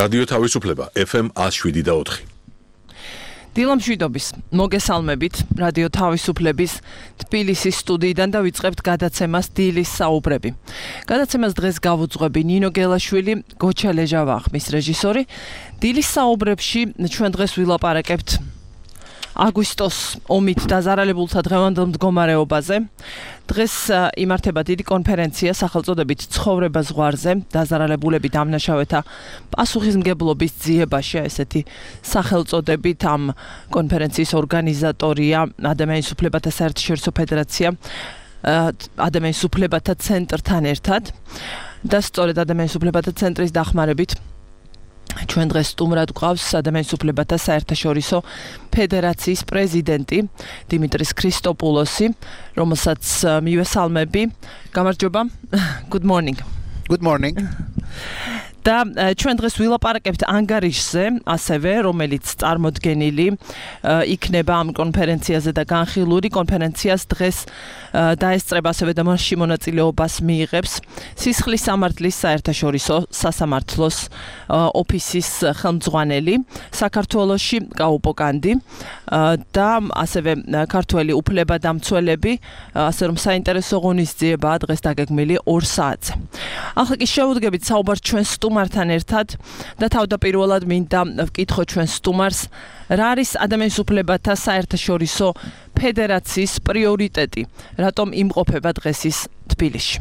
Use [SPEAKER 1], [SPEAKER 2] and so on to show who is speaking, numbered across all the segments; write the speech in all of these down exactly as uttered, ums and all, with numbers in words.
[SPEAKER 1] რადიო თავისუფლება ეფ ემ one oh seven და four.
[SPEAKER 2] დილამშვიდობის მოგესალმებით რადიო თავისუფლების თბილისის სტუდიიდან და ვიწყებთ გადაცემას დილის საუბრები. გადაცემას დღეს გავუძღვები ნინო გელაშვილი, გოჩა ლეჟავახმის რეჟისორი. დილის საუბრებში ჩვენ დღეს ვილაპარაკებთ აგვისტოს ომით დაზარალებულთა დღევანდელ მდგომარეობაზე. დღეს იმართება დიდი კონფერენცია სახელწოდებით ცხოვრება ზღვარზე, დაზარალებულები დამნაშავეთა პასუხისმგებლობის ძიებაში, ესეთი სახელწოდებით ამ კონფერენციის ორგანიზატორია ადამიანის უფლებათა საერთაშორისო ფედერაცია ადამიანის უფლებათა ცენტრთან ერთად და სწორედ ადამიანის უფლებათა ცენტრის დახმარებით ჩვენ დღეს სტუმრად გვყავს ადამიანის უფლებათა საერთაშორისო ფედერაციის პრეზიდენტი დიმიტრის ქრისტოპულოსი, რომელსაც მივესალმები. გამარჯობა. Good morning.
[SPEAKER 3] Good morning.
[SPEAKER 2] და ჩვენ დღეს ვილაპარაკებთ ანგარიშზე, ასევე რომელიც წარმოდგენილი იქნება ამ კონფერენციაზე და განხილული კონფერენციას დღეს დაესწრება ასევე და მასში მონაწილეობას მიიღებს სისხლის სამართლის საერთაშორისო სასამართლოს ოფისის ხელმძღვანელი საქართველოში კაუპო კანდი და ასევე ქართველი უფლებადამცველები, ასე რომ საინტერესო ღონისძიებაა დღეს დაგეგმილი ორ საათზე. ახლა კი შევუდგებით საუბარს ჩვენ სტუმართან ერთად და თავდაპირველად მინდა ვკითხო ჩვენ სტუმარს, რა არის ადამიანის უფლებათა საერთაშორისო ფედერაციის პრიორიტეტი, რატომ იმყოფება დღეს ის თბილისში?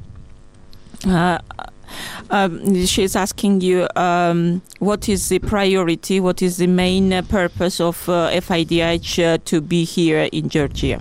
[SPEAKER 4] Uh, uh, she's asking you um, what is the priority, what is the main uh, purpose of uh, F I D H uh, to be here in Georgia?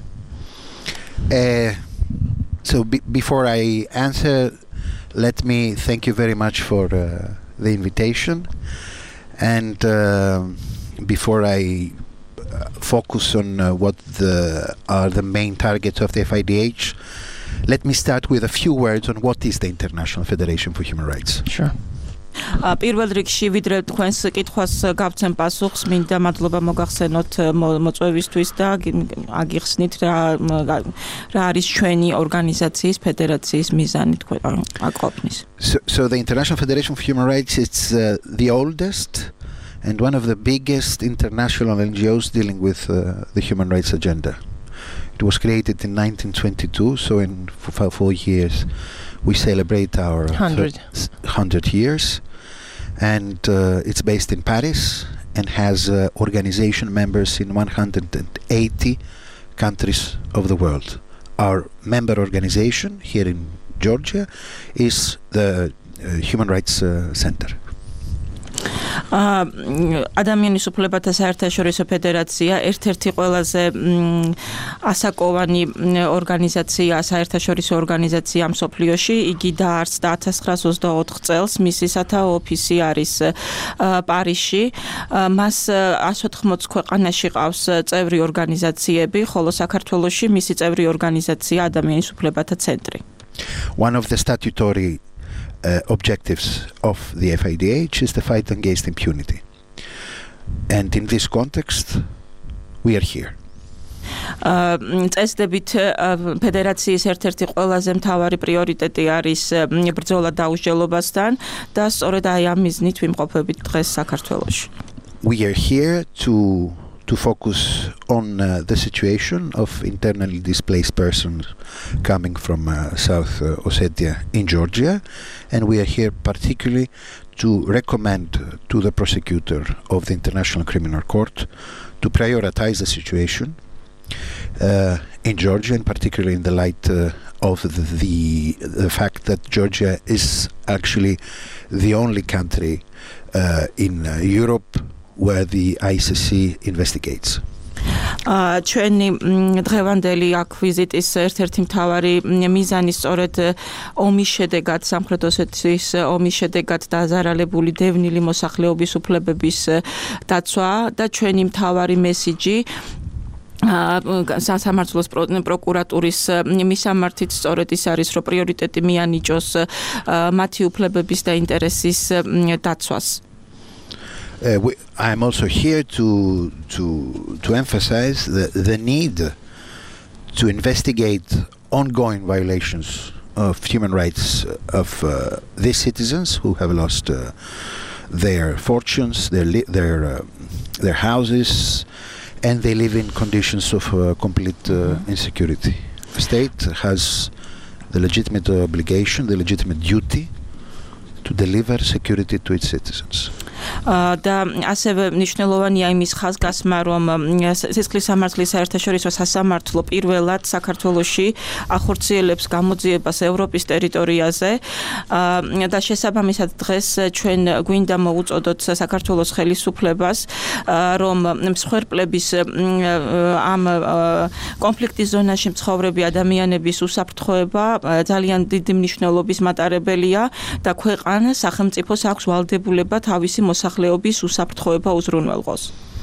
[SPEAKER 3] Uh, so be- before I answer, let me thank you very much for uh, the invitation. And uh, before I uh, focus on uh, what the, are the main targets of the F I D H, let me start with a few words on what is the International Federation for Human Rights.
[SPEAKER 2] Sure.
[SPEAKER 4] პირველ რიგში ვიდრე თქვენს კითხვას გავცემ პასუხს, მინდა მადლობა მოგახსენოთ მოწვევისთვის და აგიხსნით რა რა არის ჩვენი ორგანიზაციის ფედერაციის მიზანი თქვენ აკყოფნის.
[SPEAKER 3] So, so the International Federation for Human Rights is uh, the oldest and one of the biggest international N G Os dealing with uh, the human rights agenda. It was created in nineteen twenty-two, so in f- four years we celebrate our
[SPEAKER 2] Hundred.
[SPEAKER 3] hundred years, and uh, it's based in Paris and has uh, organization members in one hundred eighty countries of the world. Our member organization here in Georgia is the uh, Human Rights uh, Center.
[SPEAKER 4] ადამიანის უფლებათა საერთაშორისო ფედერაცია ერთ-ერთი ყველაზე ასაკოვანი ორგანიზაცია, საერთაშორისო ორგანიზაცია მსოფლიოში. იგი დაარსდა ათას ცხრაას ოცდაოთხ წელს, მისი სათაო ოფისი არის პარიზში. მას one hundred forty ქვეყანაში ყავს წევრი ორგანიზაციები, ხოლო საქართველოში მისი წევრი ორგანიზაცია ადამიანის უფლებათა ცენტრი.
[SPEAKER 3] One of the statutory Uh, objectives of the F I D H is the fight against impunity. And in this context, we are here.
[SPEAKER 4] წესდებით ფედერაციის ერთ-ერთი ყველაზე მთავარი პრიორიტეტი არის ბრძოლა დაუსჯელობასთან და სწორედ აი ამ მიზნით ვიმყოფებით დღეს საქართველოში.
[SPEAKER 3] We are here to to focus on uh, the situation of internally displaced persons coming from uh, South uh, Ossetia in Georgia, and we are here particularly to recommend to the prosecutor of the International Criminal Court to prioritize the situation uh, in Georgia, and particularly in the light uh, of the, the the fact that Georgia is actually the only country uh, in uh, Europe where the I C C investigates.
[SPEAKER 4] ჩვენი დღევანდელი აქ ვიზიტის ერთ-ერთი მთავარი მიზანი სწორედ ომის შედეგად, სამხრეთ ოსეთის ომის შედეგად დაზარალებული დევნილი მოსახლეობის უფლებების დაცვა და ჩვენი მთავარი მესიჯი სასამართლოს პროკურატურის მისამართით სწორედ ის არის, რომ პრიორიტეტი მიანიჭოს მათი უფლებების და ინტერესის დაცვას.
[SPEAKER 3] Uh, we, I'm also here to to to emphasize the, the need to investigate ongoing violations of human rights of uh, these citizens who have lost uh, their fortunes, their li- their uh, their houses, and they live in conditions of uh, complete uh, insecurity. The state has the legitimate obligation, the legitimate duty to deliver security to its citizens.
[SPEAKER 4] და ასევე მნიშვნელოვანია იმის ხაზგასმა, რომ სისხლის სამართლის საერთაშორისო სასამართლო პირველად საქართველოში ახორციელებს გამოძიებას ევროპის ტერიტორიაზე და შესაბამისად დღეს ჩვენ გვინდა მოუწოდოთ საქართველოს ხელისუფლებას, რომ მსხვერპლების ამ კონფლიქტის ზონაში მცხოვრები ადამიანების უსაფრთხოება ძალიან დიდი მნიშვნელობის მატარებელია და ქვეყანას სახელმწიფოს აქვს ვალდებულება თავისი მოსახლეობის უსაფრთხოება უზრუნველყოს.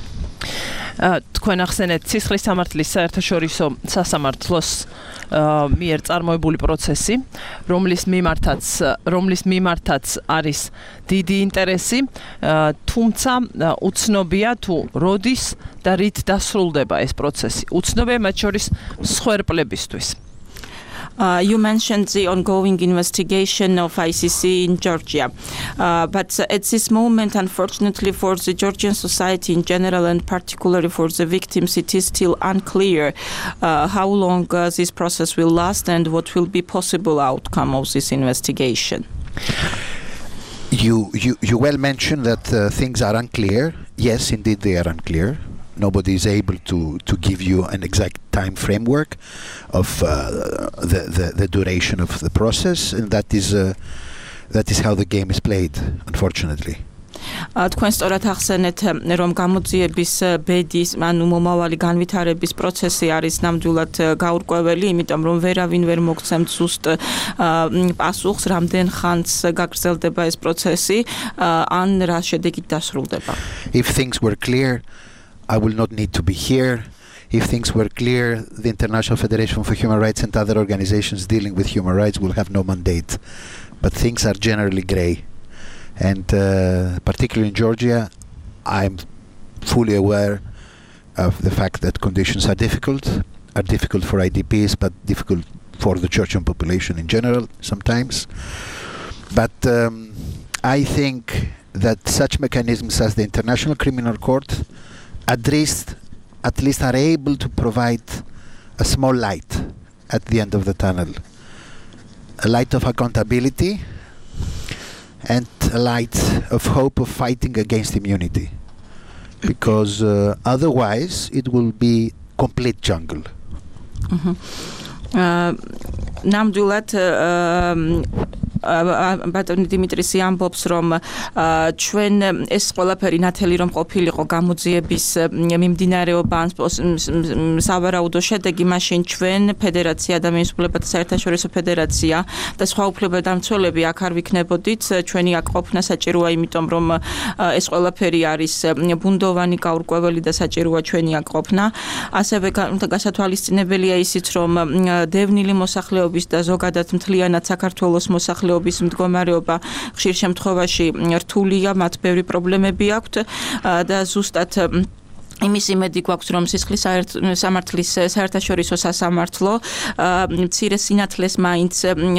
[SPEAKER 2] თქვენ ახსენეთ სისხლის სამართლის საერთაშორისო სასამართლოს მიერ წარმოებული პროცესი, რომლის მიმართაც რომლის მიმართაც არის დიდი ინტერესი, თუმცა უცნობია თუ როდის და რით დასრულდება ეს პროცესი. უცნობია მათ შორის მსხვერპლებისთვის.
[SPEAKER 4] Uh, you mentioned the ongoing investigation of I C C in Georgia, uh, but at this moment, unfortunately for the Georgian society in general and particularly for the victims, it is still unclear uh, how long uh, this process will last and what will be possible outcome of this investigation.
[SPEAKER 3] You, you, you well mentioned that uh, things are unclear. Yes, indeed, they are unclear. Nobody is able to, to give you an exact time framework of uh, the, the, the duration of the process, and that is uh, that is how the game is played, unfortunately.
[SPEAKER 4] თქვენ სწორად ახსენეთ, რომ გამოძიების ბედის, ანუ მომავალი განვითარების პროცესი არის ნამდვილად გაურკვეველი, იმიტომ რომ ვერავინ ვერ მოგცემთ ზუსტ პასუხს, რამდენ ხანს გაგრძელდება ეს პროცესი, ან რა შედეგით დასრულდება.
[SPEAKER 3] If things were clear, I will not need to be here. If things were clear, the International Federation for Human Rights and other organizations dealing with human rights will have no mandate. But things are generally grey. And uh, particularly in Georgia, I'm fully aware of the fact that conditions are difficult, are difficult for I D Ps, but difficult for the Georgian population in general sometimes. But um, I think that such mechanisms as the International Criminal Court at least, at least are able to provide a small light at the end of the tunnel. A light of accountability and a light of hope of fighting against immunity. Because uh, otherwise it will be complete jungle.
[SPEAKER 4] Mm-hmm. uh, ნამდვილად ბატონი დიმიტრისი ამბობს, რომ ჩვენ ეს ყველაფერი ნათელი რომ ყოფილიყო გამოძიების მიმდინარეობა ან სავარაუდო შედეგი, მაშინ ჩვენ ფედერაცია ადამიანის უფლებათა საერთაშორისო ფედერაცია და სხვა უფლებადამცველები აქ არ ვიქნებოდით, ჩვენი აქ ყოფნა საჭიროა, იმიტომ რომ ეს ყველაფერი არის ბუნდოვანი, გაურკვეველი და საჭიროა ჩვენი აქ ყოფნა. ასევე გასათვალისწინებელია ისიც, რომ დევნილი მოსახლეობის და ზოგადად მთლიანად საქართველოს მოსახლეობის მდგომარეობა ხშირ შემთხვევაში რთულია, მათ ბევრი პრობლემები აქვთ და ზუსტად იმის იმედი გვაქვს, რომ სისხლის სამართლის საერთაშორისო სასამართლო მცირე სინათლეს მაინც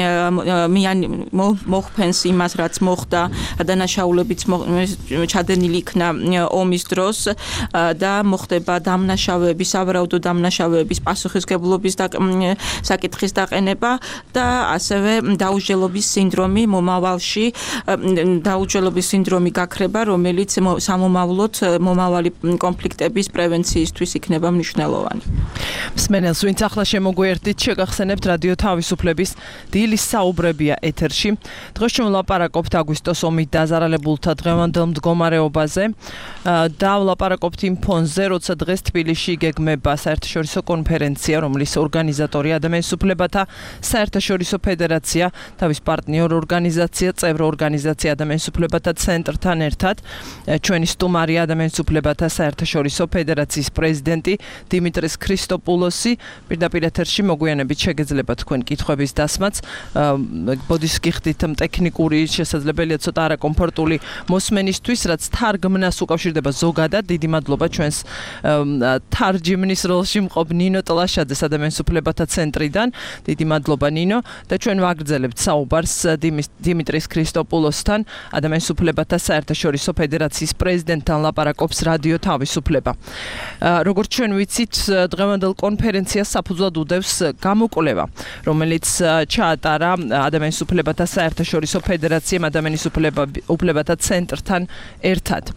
[SPEAKER 4] მოხფენს იმას, რაც მოხდა დანაშაულებიც ჩადენილი იქნა ომის დროს და მოხდება დამნაშავეების, სავარაუდო დამნაშავეების პასუხისმგებლობის საკითხის დაყენება და ასევე დაუჯელობის სინდრომი მომავალში, დაუჯელობის სინდრომი გაქრება, რომელიც სამომავლოდ მომავალი კონფლიქტები bis პრევენციისთვის იქნება მნიშვნელოვანი.
[SPEAKER 2] მსმენელს, ვინც ახლა შემოგვიერთდით, შეგახსენებთ რადიო თავისუფლების დილის საუბრებია ეთერში. დღეს ჩვენ ვლაპარაკობთ აგვისტოს ომით დაზარალებულთა დღევანდელ მდგომარეობაზე და ვლაპარაკობთ იმ ფონზე, როცა დღეს თბილისში იგეგმება საერთაშორისო კონფერენცია, რომლის ორგანიზატორი ადამიანის უფლებათა საერთაშორისო ფედერაცია, თავის პარტნიორ ორგანიზაცია, წევრ ორგანიზაცია ადამიანის უფლებათა ცენტრთან ერთად. ჩვენი სტუმარია ადამიანის უფლებათა საერთაშორისო საერთაშორისო ფედერაციის პრეზიდენტი დიმიტრის ქრისტოპულოსი პირდაპირ ეთერში მოგვიანებით შეგეძლება თქვენ კითხვების დასმაც. ბოდის გიხდით ტექნიკური შესაძლებელია ცოტა არაკომფორტული მოსმენისთვის, რაც თარგმნას უკავშირდება ზოგადად. დიდი მადლობა ჩვენს თარჯიმნის როლში მყოფ ნინო ტლაშაძეს ადამიანის უფლებათა ცენტრიდან. დიდი მადლობა ნინო და ჩვენ ვაგრძელებთ საუბარს დიმიტრის ქრისტოპულოსთან, ადამიანის უფლებათა საერთაშორისო ფედერაციის პრეზიდენტთან ლაპარაკობს რადიო თავისუფლება. როგორც ჩვენ ვიცით, დღევანდელ კონფერენციას საფუძვლად უდევს გამოკვლევა, რომელიც ჩაატარა ადამიანის უფლებათა საერთაშორისო ფედერაციამ ადამიანის უფლებათა ცენტრთან ერთად.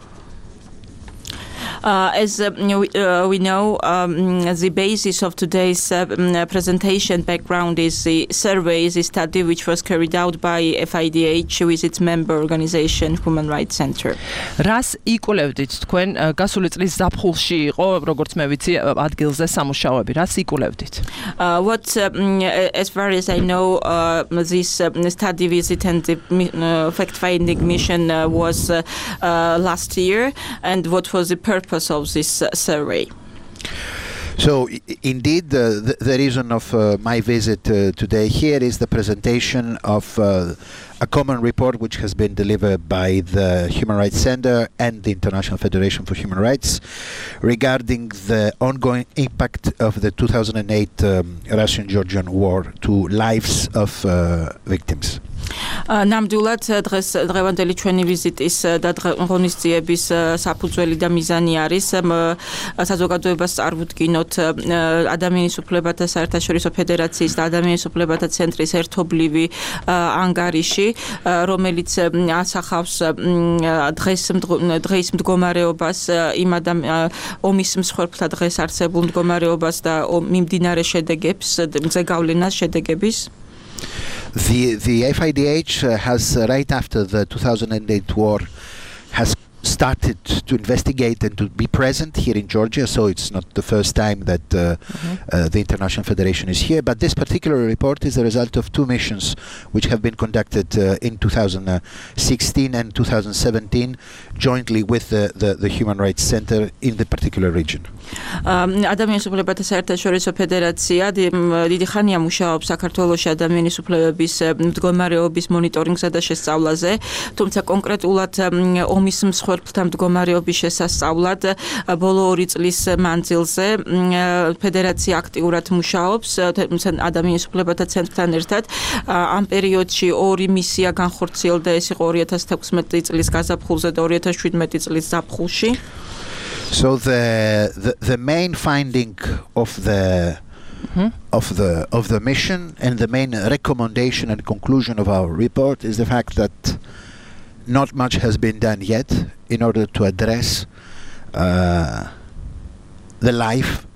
[SPEAKER 4] Uh, as uh, we, uh, we know, um, the basis of today's uh, presentation background is the survey, the study which was carried out by F I D H with its member organization, Human Rights Center.
[SPEAKER 2] Ras იკულევდით თქვენ გასული წლის ზაფხულში იყო, როგორც მე ვიცი, ადგილზე სამუშაოები. Ras იკულევდით?
[SPEAKER 4] Uh, what, um, as far as I know, uh, this uh, study visit and the uh, fact-finding mission uh, was uh, uh, last year, and what was the purpose of this uh, survey?
[SPEAKER 3] So, I- indeed, uh, the, the reason of uh, my visit uh, today here is the presentation of uh, a common report which has been delivered by the Human Rights Center and the International Federation for Human Rights regarding the ongoing impact of the two thousand eight um, Russian-Georgian war to lives of uh, victims.
[SPEAKER 4] ნამდვილად დღეს დღევანდელი ჩვენი ვიზიტის და ღონისძიების საფუძველი და მიზანი არის საზოგადოებას წარვუდგინოთ ადამიანის უფლებათა საერთაშორისო ფედერაციის და ადამიანის უფლებათა ცენტრის ერთობლივი ანგარიში, რომელიც ასახავს დღეს დღის მდგომარეობას, იმ ომის მსხვერპლთა დღეს არსებულ მდგომარეობას და მიმდინარე შედეგებს, ზეგავლენას შედეგების.
[SPEAKER 3] The the F I D H uh, has uh, right after the two thousand eight war has started to investigate and to be present here in Georgia, so it's not the first time that uh, mm-hmm. uh, the International Federation is here, but this particular report is the result of two missions which have been conducted uh, in two thousand sixteen and two thousand seventeen jointly with the, the, the Human Rights Center in the particular region.
[SPEAKER 4] ადამიანის უფლებათა საერთაშორისო ფედერაცია დიდი ხანია მუშაობს საქართველოში ადამიანის უფლებების მდგომარეობის მონიტორინგსა და შესწავლაზე, თუმცა კონკრეტულად ომის მსხვერპლთა მდგომარეობის შესასწავლად ბოლო ორი წლის მანძილზე ფედერაცია აქტიურად მუშაობს ადამიანის უფლებათა ცენტრთან ერთად. ამ პერიოდში ორი მისია განხორციელდა, ეს იყო ორი ათას თექვსმეტი წლის გაზაფხულზე და ორი ათას შვიდმეტი წლის ზაფხულში.
[SPEAKER 3] So the, the the main finding of the mm-hmm. of the of the mission and the main recommendation and conclusion of our report is the fact that not much has been done yet in order to address uh, the life,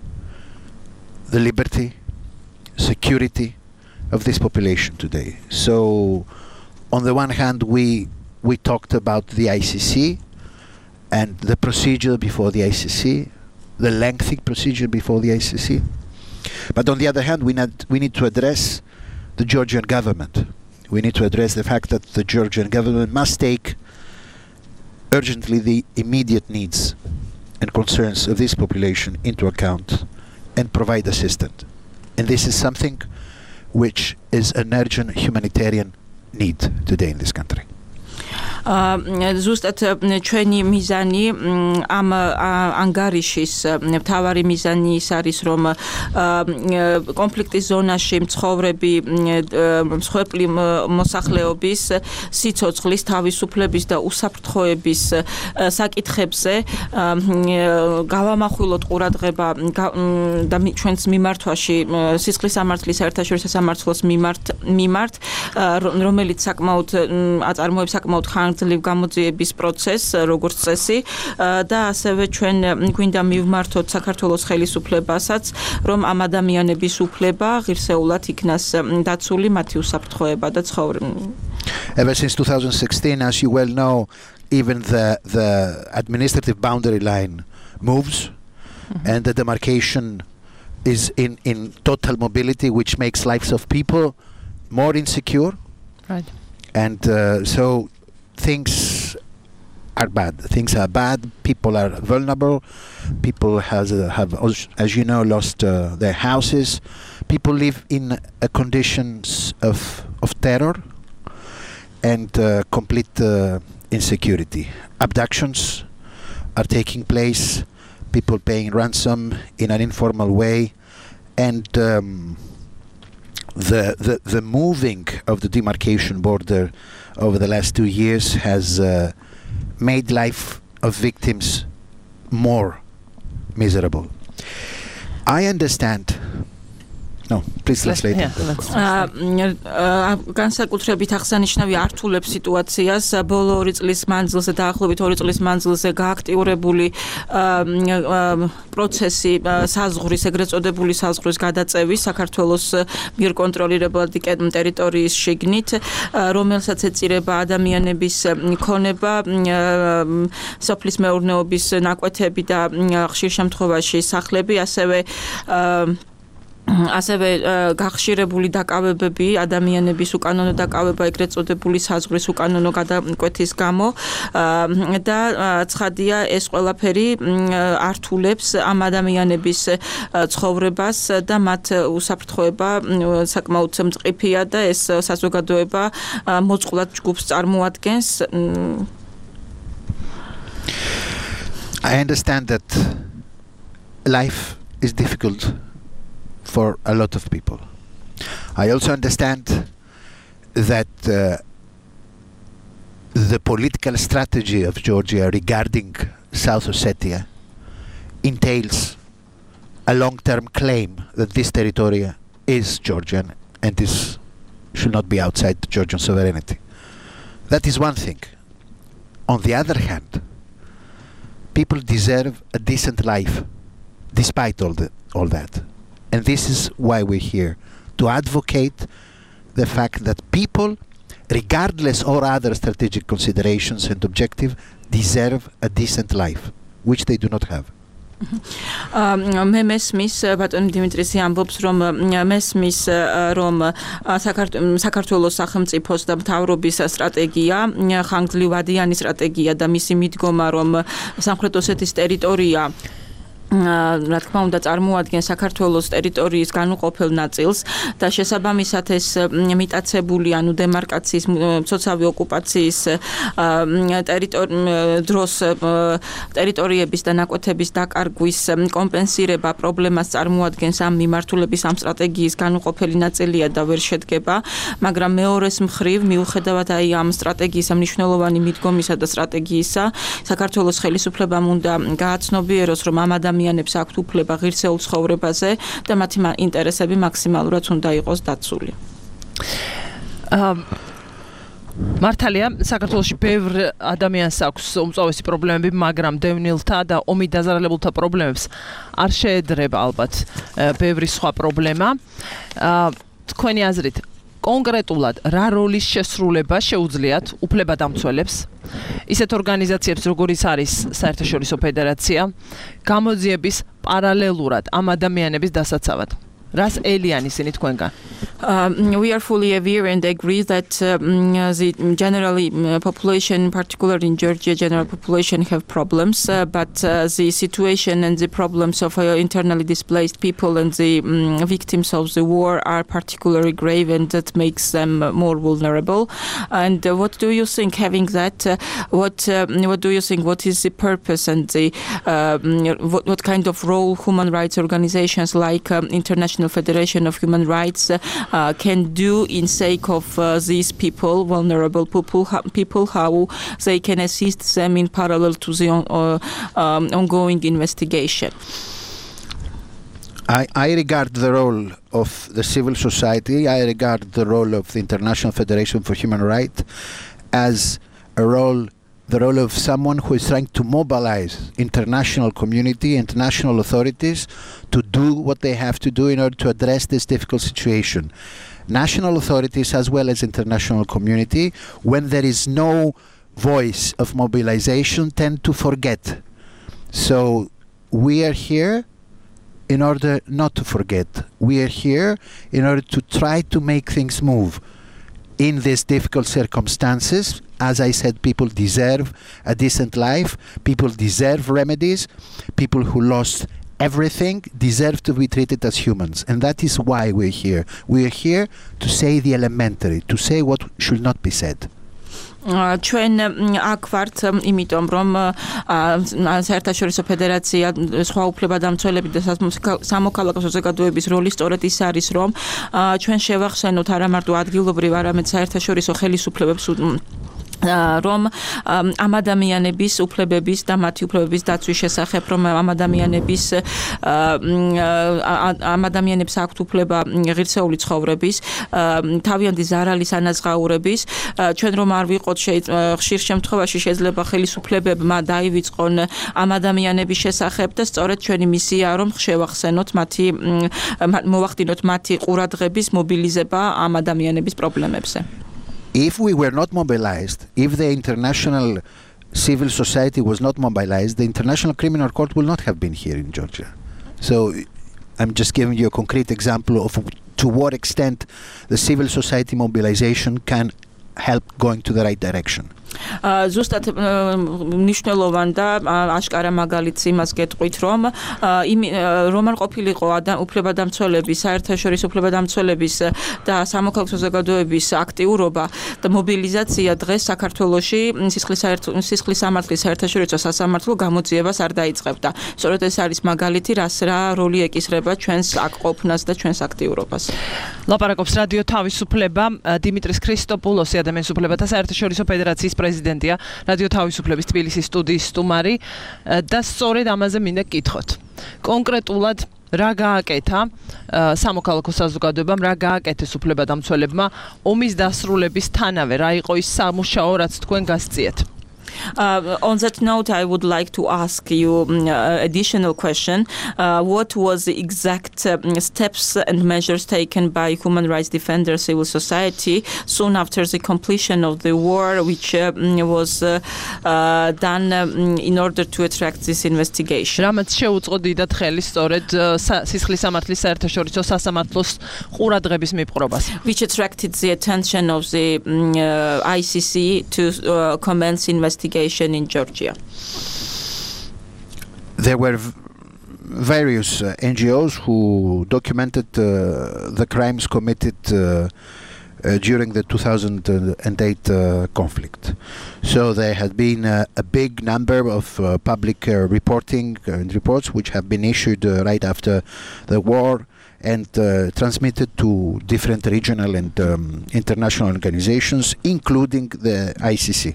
[SPEAKER 3] the liberty, security of this population today. So, on the one hand, we we talked about the I C C. And the procedure before the I C C, the lengthy procedure before the I C C. But on the other hand, we need, we need to address the Georgian government. We need to address the fact that the Georgian government must take urgently the immediate needs and concerns of this population into account and provide assistance. And this is something which is an urgent humanitarian need today in this country.
[SPEAKER 4] ზუსტად ჩვენი მიზანი ამ ანგარიშის მთავარი მიზანი ის არის, რომ კონფლიქტის ზონაში მცხოვრები მსხვერპლი მოსახლეობის სიცოცხლის, თავისუფლების და უსაფრთხოების საკითხებზე გავამახვილოთ ყურადღება და ჩვენს მიმართვაში სისხლის სამართლის საერთაშორისო სამართლოს მიმართ მიმართ რომელიც საკმაოდ აწარმოებს საკმაოდ ხანგრძლივ გამოძიების პროცესს, როგორც წესი, და ასევე ჩვენ გვინდა მივმართოთ საქართველოს ხელისუფლებასაც, რომ ამ ადამიანების უფლება ღირსეულად იქნას დაცული, მათი უსაფრთხოება და ცხოვრება.
[SPEAKER 3] Ever since two thousand sixteen, as you well know, even the the administrative boundary line moves, mm-hmm. and the demarcation is in in total mobility, which makes lives of people more insecure.
[SPEAKER 2] Right.
[SPEAKER 3] And uh, so things are bad. Things are bad. People are vulnerable. People has uh, have, as you know, lost uh, their houses. People live in uh, conditions of of terror and uh, complete uh, insecurity. Abductions are taking place. People paying ransom in an informal way, and um, the, the the moving of the demarcation border over the last two years has uh, made life of victims more miserable. I understand. No, please translate.
[SPEAKER 4] განსაკუთრებით აღსანიშნავი ართულებს სიტუაციას ბოლო ორი წლის მანძილზე დაახლოებით ორი წლის მანძილზე გააქტიურებული პროცესი საზღვრის ეგრეთ წოდებული საზღვრის გადაწევის საქართველოს მიერ კონტროლირებადი ტერიტორიის შიგნით, რომელსაც ეწირება ადამიანების ქონება, სოფლის მეურნეობის ნაკვეთები და ხშირ შემთხვევაში სახლები, ასევე ასევე გახშირებული დაკავებები, ადამიანების უკანონო დაკავება ეგრეთ წოდებული საზღვრის უკანონო გადაკვეთის გამო და ცხადია ეს ყველაფერი ართულებს ამ ადამიანების ცხოვრებას და მათ უსაფრთხოება საკმაოდ მწყიფია და ეს საზოგადოება მოწყვლად ჯგუფს წარმოადგენს.
[SPEAKER 3] I understand that life is difficult for a lot of people. I also understand that uh, the political strategy of Georgia regarding South Ossetia entails a long-term claim that this territory is Georgian and is, should not be outside Georgian sovereignty. That is one thing. On the other hand, people deserve a decent life despite all, the, all that. And this is why we're here, to advocate the fact that people, regardless of other strategic considerations and objectives, deserve a decent life, which they do not have.
[SPEAKER 4] მე მესმის ბატონი დიმიტრისი ამბობს რომ მესმის რომ საქართველოს სახელმწიფოს და მთავრობის სტრატეგია ხანგრძლივადიანი სტრატეგია და მისი მიდგომა რომ სამხრეთ ოსეთის ტერიტორია რა თქმა უნდა წარმოადგენს საქართველოს ტერიტორიის განუყოფელ ნაწილს და შესაბამისად ეს მიტაცებული ანუ დემარკაციის მცოცავი ოკუპაციის დროს ტერიტორიების და ნაკვეთების დაკარგვის კომპენსირება პრობლემას წარმოადგენს ამ მიმართულების ამ სტრატეგიის განუყოფელი ნაწილია და ვერ შედგება, მაგრამ მეორეს მხრივ მიუხედავად აი ამ სტრატეგიის მნიშვნელოვანი მიდგომისა და სტრატეგიისა საქართველოს ხელისუფლებამ უნდა გააცნობიეროს რომ ამ ადამიანებს ადამიანებს აქვთ უფლება ღირსეულ ცხოვრებაზე და მათი ინტერესები მაქსიმალურად უნდა იყოს დაცული.
[SPEAKER 2] მართალია, საქართველოში ბევრ ადამიანს აქვს უმწვავესი პრობლემები, მაგრამ დევნილთა და ომით დაზარალებულთა პრობლემებს არ შეედრება ალბათ ბევრი სხვა პრობლემა. თქვენი აზრით, კონკრეტულად რა როლის შესრულება შეუძლიათ უფლებადამცველებს, ისეთ ორგანიზაციებს როგორიც არის საერთაშორისო ფედერაცია, გამოძიების პარალელურად ამ ადამიანების დასაცავად? Rās ელიან ისინი თქვენგან?
[SPEAKER 4] We are fully aware and agree that uh, the generally uh, population, particularly in Georgia, general population have problems, uh, but uh, the situation and the problems of uh, internally displaced people and the um, victims of the war are particularly grave, and that makes them more vulnerable. And uh, what do you think, having that, uh, what uh, what do you think, what is the purpose and the uh, what, what kind of role human rights organizations like um, International Federation of Human Rights uh, uh, can do in sake of uh, these people, vulnerable people, how, people, how they can assist them in parallel to the on, uh, um, ongoing investigation?
[SPEAKER 3] I, I regard the role of the civil society, I regard the role of the International Federation for Human Rights as a role the role of someone who is trying to mobilize international community, international authorities to do what they have to do in order to address this difficult situation. National authorities as well as international community, when there is no voice of mobilization, tend to forget. So we are here in order not to forget. We are here in order to try to make things move in these difficult circumstances, as I said, people deserve a decent life. People deserve remedies. People who lost everything deserve to be treated as humans. And that is why we're here. We're here to say the elementary, to say what should not be said.
[SPEAKER 4] ჩვენ აქ ვართ იმიტომ რომ საერთაშორისო ფედერაცია სხვა უფლებადამცველები და სამოქალაქო საზოგადოების როლი სწორედ ის არის რომ ჩვენ შევახსენოთ არა მარტო ადგილობრივ არამედ საერთაშორისო ხელისუფლებებს რომ ამ ადამიანების უფლებების და მათი უფლებების დაცვის შესახებ რომ ამ ადამიანების ამ ადამიანებს აქვთ უფლება ღირსეული ცხოვრების თავიანთი ზარალის ანაზღაურების ჩვენ რომ არ ვიყოთ ხშირ შემთხვევაში შეიძლება ხელისუფლებებმა დაივიწყონ ამ ადამიანების შესახებ და სწორედ ჩვენი მისიაა რომ შევახსენოთ მათი მოვახდინოთ მათი ყურადღების მობილიზება ამ ადამიანების პრობლემებზე.
[SPEAKER 3] If we were not mobilized, if the international civil society was not mobilized, the International Criminal Court will not have been here in Georgia. So I'm just giving you a concrete example of to what extent the civil society mobilization can help going to the right direction.
[SPEAKER 4] ზუსტად მნიშვნელოვან და აშკარა მაგალითს იმას გეტყვით რომ რომ არ ყოფილიყო უფლებადამცველების საერთაშორისო უფლებადამცველების და სამოქალაქო საზოგადოების აქტიურობა და მობილიზაცია დღეს საქართველოში სისხლის სამართლის საერთაშორისო სასამართლო გამოძიებას არ დაიწყებდა. სწორედ ეს არის მაგალითი რას რა როლი ეკისრება ჩვენს აქ ყოფნას და ჩვენს აქტიურობას.
[SPEAKER 2] ლაპარაკობს რადიო თავისუფლება დიმიტრის ქრისტოპულოსი ადამიანის უფლებათა საერთაშორისო ფედერაციის პრეზიდენტია, რადიო თავისუფლების თბილისის სტუდიის სტუმარი და სწორედ ამაზე მინდა გკითხოთ. კონკრეტულად რა გააკეთა სამოქალაქო საზოგადოებამ, რა გააკეთეს უფლებადამცველებმა ომის დასრულებისთანავე, რა იყო ის სამუშაო, რაც თქვენ გასწიეთ?
[SPEAKER 4] Uh, on that note, I would like to ask you an uh, additional question. Uh, what was the exact uh, steps and measures taken by human rights defenders, civil society, soon after the completion of the war, which uh, was uh, uh, done um, in order to attract this investigation?
[SPEAKER 2] რამაც შეუწყოდიდათ ხელი სწორედ სისხლის სამართლის საერთაშორისო სასამართლოს ყურადღების მიპყრობას.
[SPEAKER 4] Which attracted the attention of the um, uh, I C C to uh, commence investigation in Georgia.
[SPEAKER 3] There were v- various uh, N G Os who documented uh, the crimes committed uh, uh, during the two thousand eight uh, conflict. So there had been uh, a big number of uh, public uh, reporting and reports which have been issued uh, right after the war and uh, transmitted to different regional and um, international organizations, including the I C C.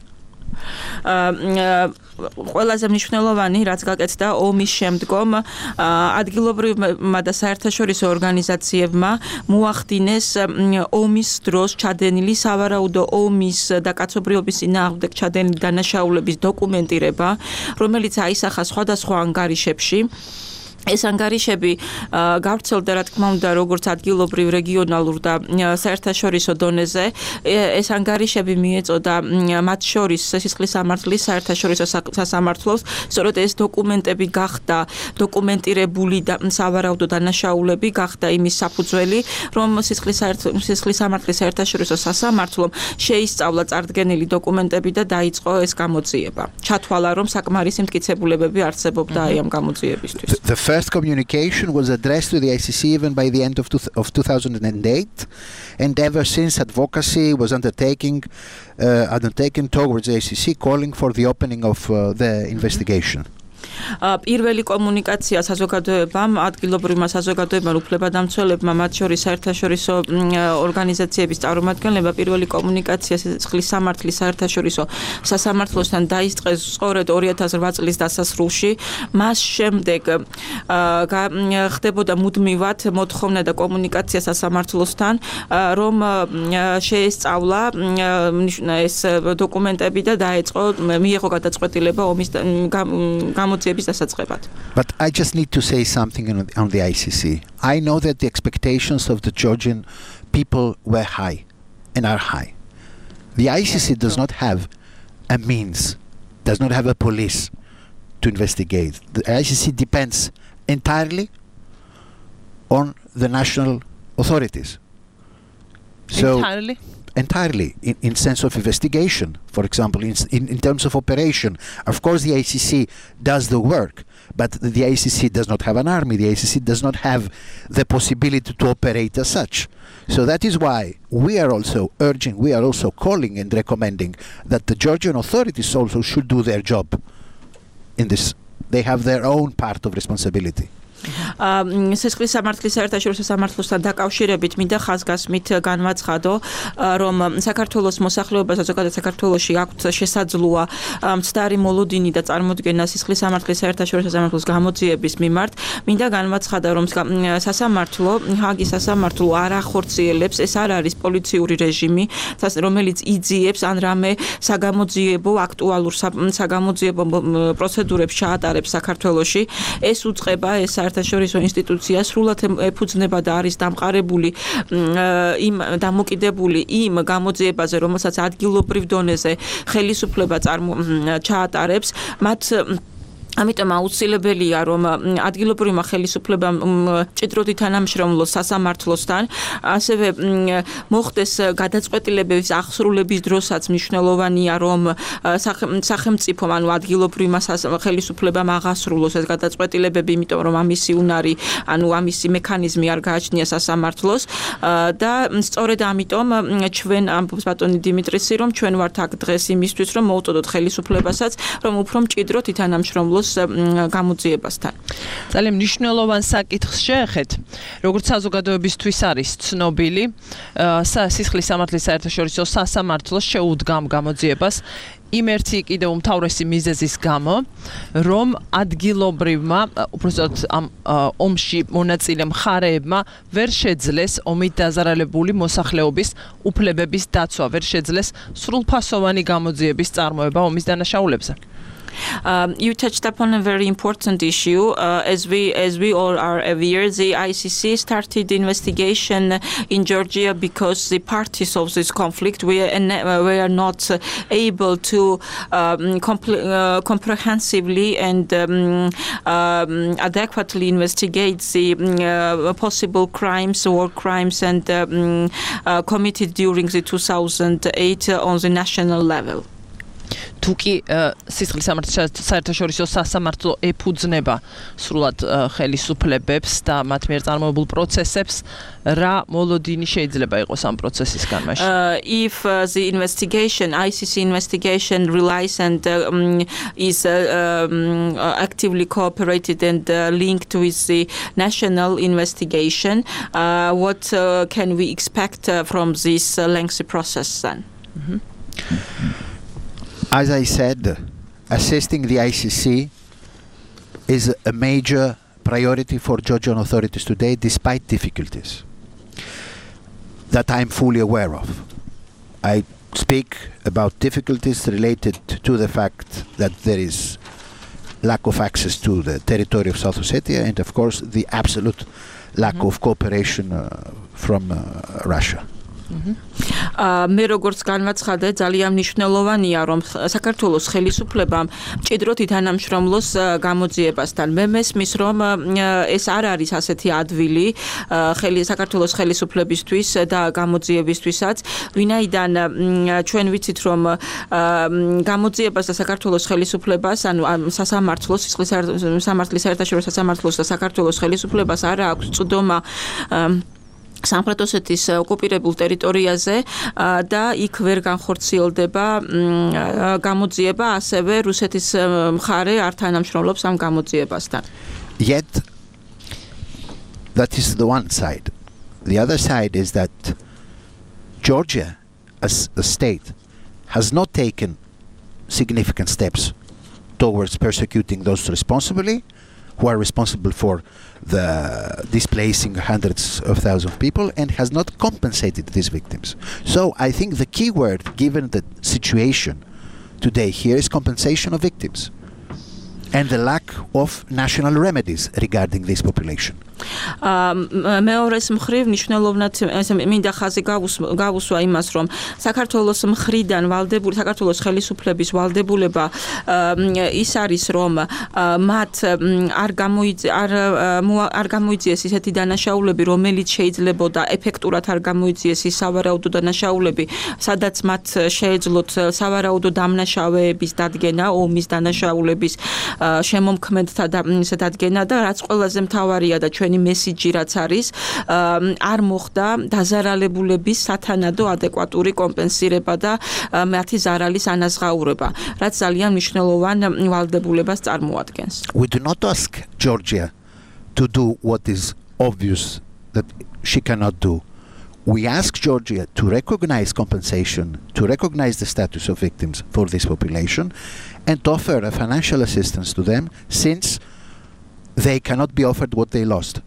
[SPEAKER 4] ყველაზე მნიშვნელოვანი რაც გაკეთდა ომის შემდგომ ადგილობრივმა და საერთაშორისო ორგანიზაციებმა მოახდინეს ომის დროს ჩადენილი სავარაუდო ომის და კაცობრიობის წინააღმდეგ ჩადენილი დანაშაულების დოკუმენტირება, რომელიც აისახა სხვადასხვა ანგარიშებში. ეს ანგარიშები გავრცელდა რა თქმა უნდა როგორც ადგილობრივ რეგიონალურ და საერთაშორისო დონეზე. ეს ანგარიშები მიეწოდა მათ შორის სისხლის სამართლის საერთაშორისო სასამართლოს. სწორედ ეს დოკუმენტები გახდა დოკუმენტირებული და სავარაუდო დანაშაულები გახდა იმის საფუძველი, რომ სისხლის სისხლის სამართლის საერთაშორისო სასამართლომ შეისწავლა წარდგენილი დოკუმენტები და დაიწყო ეს გამოძიება. ჩათვალა რომ საკმარისი მტკიცებულებები არსებობდა აი ამ გამოძიებისთვის.
[SPEAKER 3] The first communication was addressed to the I C C even by the end of, two, of two thousand eight, and ever since advocacy was undertaking, uh, undertaken towards the I C C, calling for the opening of uh, the investigation.
[SPEAKER 4] პირველი კომუნიკაცია საზოგადოებამ, ადგილობრივმა საზოგადოებამ, უფლებადამცველებმა, მათ შორის საერთაშორისო ორგანიზაციების წარმომადგენლებმა პირველი კომუნიკაცია სისხლის სამართლის საერთაშორისო სასამართლოსთან დაიწყეს სწორედ ორი ათას რვა წლის დასასრულში. მას შემდეგ ხდებოდა მუდმივად მოთხოვნა და კომუნიკაცია სასამართლოსთან, რომ შეესწავლა ეს დოკუმენტები და დაეწყო მიიღო გადაწყვეტილება ომის გამოძიების
[SPEAKER 3] But I just need to say something on, on the I C C. I know that the expectations of the Georgian people were high and are high. The I C C does not have a means, does not have a police to investigate. The I C C depends entirely on the national authorities.
[SPEAKER 2] So entirely?
[SPEAKER 3] entirely in, in sense of investigation. For example, in, in, in terms of operation, of course the I C C does the work, but the I C C does not have an army. The I C C does not have the possibility to operate as such. So that is why we are also urging, we are also calling and recommending that the Georgian authorities also should do their job in this. They have their own part of responsibility.
[SPEAKER 4] სისხლის სამართლის საერთაშორისო სამართლოსთან დაკავშირებით მინდა ხაზგასმით განვაცხადო, რომ საქართველოს მოსახლეობას ზოგადად საქართველოში აქვს შესაძლოა მცდარი მოლოდინი და წარმოდგენა სისხლის სამართლის საერთაშორისო სამართლის გამოძიების მიმართ. მინდა განვაცხადა, რომ სასამართლო, ჰააგის სასამართლო არ ახორციელებს, ეს არ არის პოლიციური რეჟიმი, რომელიც იძიებს ან რამე საგამოძიებო აქტუალურ საგამოძიებო პროცედურებს ჩაატარებს საქართველოში. ეს უწყება ეს საერთაშორისო ინსტიტუცია სრულად ეფუძნება და არის დამყარებული იმ დამოკიდებული იმ გამოძიებაზე, რომელსაც ადგილობრივ დონეზე ხელისუფლება ჩაატარებს, მათ ამიტომ აუცილებელია, რომ ადგილობრივმა ხელისუფლებამ მჭიდროდ ითანამშრომლოს სასამართლოსთან, ასევე მოხდეს გადაწყვეტილებების აღსრულების დროსაც მნიშვნელოვანია, რომ სახელმწიფომ, ანუ ადგილობრივმა ხელისუფლებამ აღასრულოს ეს გადაწყვეტილებები, იმიტომ რომ ამისი უნარი, ანუ ამისი მექანიზმი არ გააჩნია სასამართლოს და სწორედ ამიტომ ჩვენ ამბობს ბატონი დიმიტრისი, რომ ჩვენ ვართ აქ დღეს იმისთვის, რომ მოვუწოდოთ ხელისუფლებასაც, რომ უფრო მჭიდროდ ითანამშრომლოს გამოძიებასთან.
[SPEAKER 2] ძალიან მნიშვნელოვან საკითხს შეეხეთ, როგორც საზოგადოებისთვის არის ცნობილი, სისხლის სამართლის საერთაშორისო სასამართლოს შეუდგა გამოძიებას იმ ერთი კიდევ უმთავრესი მიზეზის გამო, რომ ადგილობრივმა, უბრალოდ ამ ომში მონაწილე მხარეებმა ვერ შეძლეს ომით დაზარალებული მოსახლეობის უფლებების დაცვა, ვერ შეძლეს სრულფასოვანი გამოძიების წარმოება ომის დანაშაულებზე.
[SPEAKER 4] Um, you touched upon a very important issue. Uh, as we as we all are aware, the I C C started the investigation in Georgia because the parties of this conflict were were not able to um, compl- uh, comprehensively and um, um, adequately investigate the uh, possible crimes, war crimes, and um, uh, committed during the two thousand eight uh, on the national level.
[SPEAKER 2] თუკი სისხლის სამართლის საერთაშორისო სასამართლო ეფუძნება სრულად ხელისუფლებებს და მათ მიერ წარმოებულ პროცესებს, რა მოლოდინი შეიძლება იყოს ამ პროცესისგან მაშინ?
[SPEAKER 4] If uh, the investigation, I C C investigation relies and uh, um, is uh, um, actively cooperated and uh, linked with the national investigation, uh, what uh, can we expect uh, from this uh, lengthy process then? Mm-hmm.
[SPEAKER 3] As I said, assisting the I C C is a major priority for Georgian authorities today, despite difficulties that I'm fully aware of. I speak about difficulties related to the fact that there is lack of access to the territory of South Ossetia and, of course, the absolute lack mm-hmm. of cooperation uh, from uh, Russia.
[SPEAKER 4] მე როგორც განვაცხადე, ძალიან მნიშვნელოვანია, რომ საქართველოს ხელისუფლებამ მჭიდროდ ითანამშრომლოს გამოძიებასთან. მე მესმის, რომ ეს არ არის ასეთი ადვილი საქართველოს ხელისუფლებისთვის და გამოძიებისთვისაც, ვინაიდან ჩვენ ვიცით, რომ გამოძიებას და საქართველოს ხელისუფლებას, ანუ სასამართლოს, სისხლის სამართლის საერთაშორისო სასამართლოს და საქართველოს ხელისუფლებას არ აქვს წვდომა სამხრეთ ოსეთის ოკუპირებულ ტერიტორიაზე და იქ ვერ განხორციელდება გამოძიება, ასევე რუსეთის მხარე არ თანამშრომლობს ამ გამოძიებასთან.
[SPEAKER 3] Yet that is the one side. The other side is that Georgia as a state has not taken significant steps towards persecuting those responsibly who are responsible for the displacing hundreds of thousands of people and has not compensated these victims. So I think the key word, given the situation today here, is compensation of victims. and the lack of national remedies regarding this population.
[SPEAKER 4] მეორეს მხრივ მნიშვნელოვნად მინდა ხაზი გავუსვა იმას, რომ საქართველოს მხრიდან ვალდებული საქართველოს ხელისუფლების ვალდებულება ის არის, რომ მათ არ არ გამოიძიეს ისეთი დანაშაულები, რომელიც შეიძლებოდა ეფექტურად არ გამოიძიეს ის სავარაუდო დანაშაულები, სადაც მათ შეეძლოთ სავარაუდო დამნაშავეების დადგენა, ომის დანაშაულების შემომქმედთა დადგენა და რაც ყველაზე მთავარია და ჩვენი მესიჯი რაც არის, არ მოხდა დაზარალებულების სათანადო ადეკვატური კომპენსირება და მათი ზარალის ანაზღაურება, რაც ძალიან მნიშვნელოვან ვალდებულებას წარმოადგენს.
[SPEAKER 3] We do not ask Georgia to do what is obvious that she cannot do. We ask Georgia to recognize compensation, to recognize the status of victims for this population, and to offer a financial assistance to them since they cannot be offered what they lost.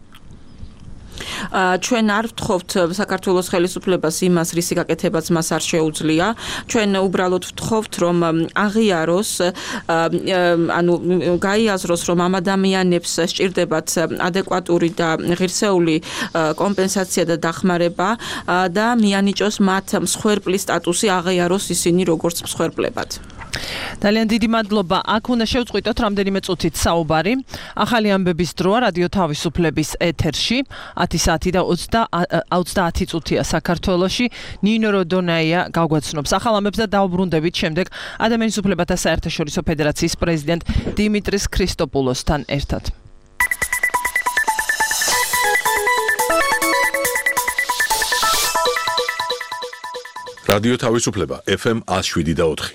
[SPEAKER 4] ჩვენ არ ვთხოვთ საქართველოს ხელისუფლებას იმას, რისი გაკეთებაც მას არ შეუძლია. ჩვენ უბრალოდ ვთხოვთ, რომ აღიაროს, ანუ გაიაზროს, რომ ამ ადამიანებს სჭირდებათ ადეკვატური და ღირსეული კომპენსაცია და დახმარება და მიანიჭოს მათ მსხვერპლის სტატუსი, აღიაროს ისინი როგორც მსხვერპლებად.
[SPEAKER 2] ძალიან დიდი მადლობა. აქ უნდა შევწყვიტოთ რამდენიმე წუთით საუბარი. ახალი ამბების დროა რადიო თავისუფლების ეთერში ათი საათი და ოცდაათი წუთია საქართველოში. ნინო როდონაია გავგვაცნობს ახალ ამბებს და დავბრუნდებით შემდეგ ადამიანის უფლებათა საერთაშორისო ფედერაციის პრეზიდენტ დიმიტრის ქრისტოპულოსთან ერთად.
[SPEAKER 1] რადიო თავისუფლება ეფ ემ one oh seven და four.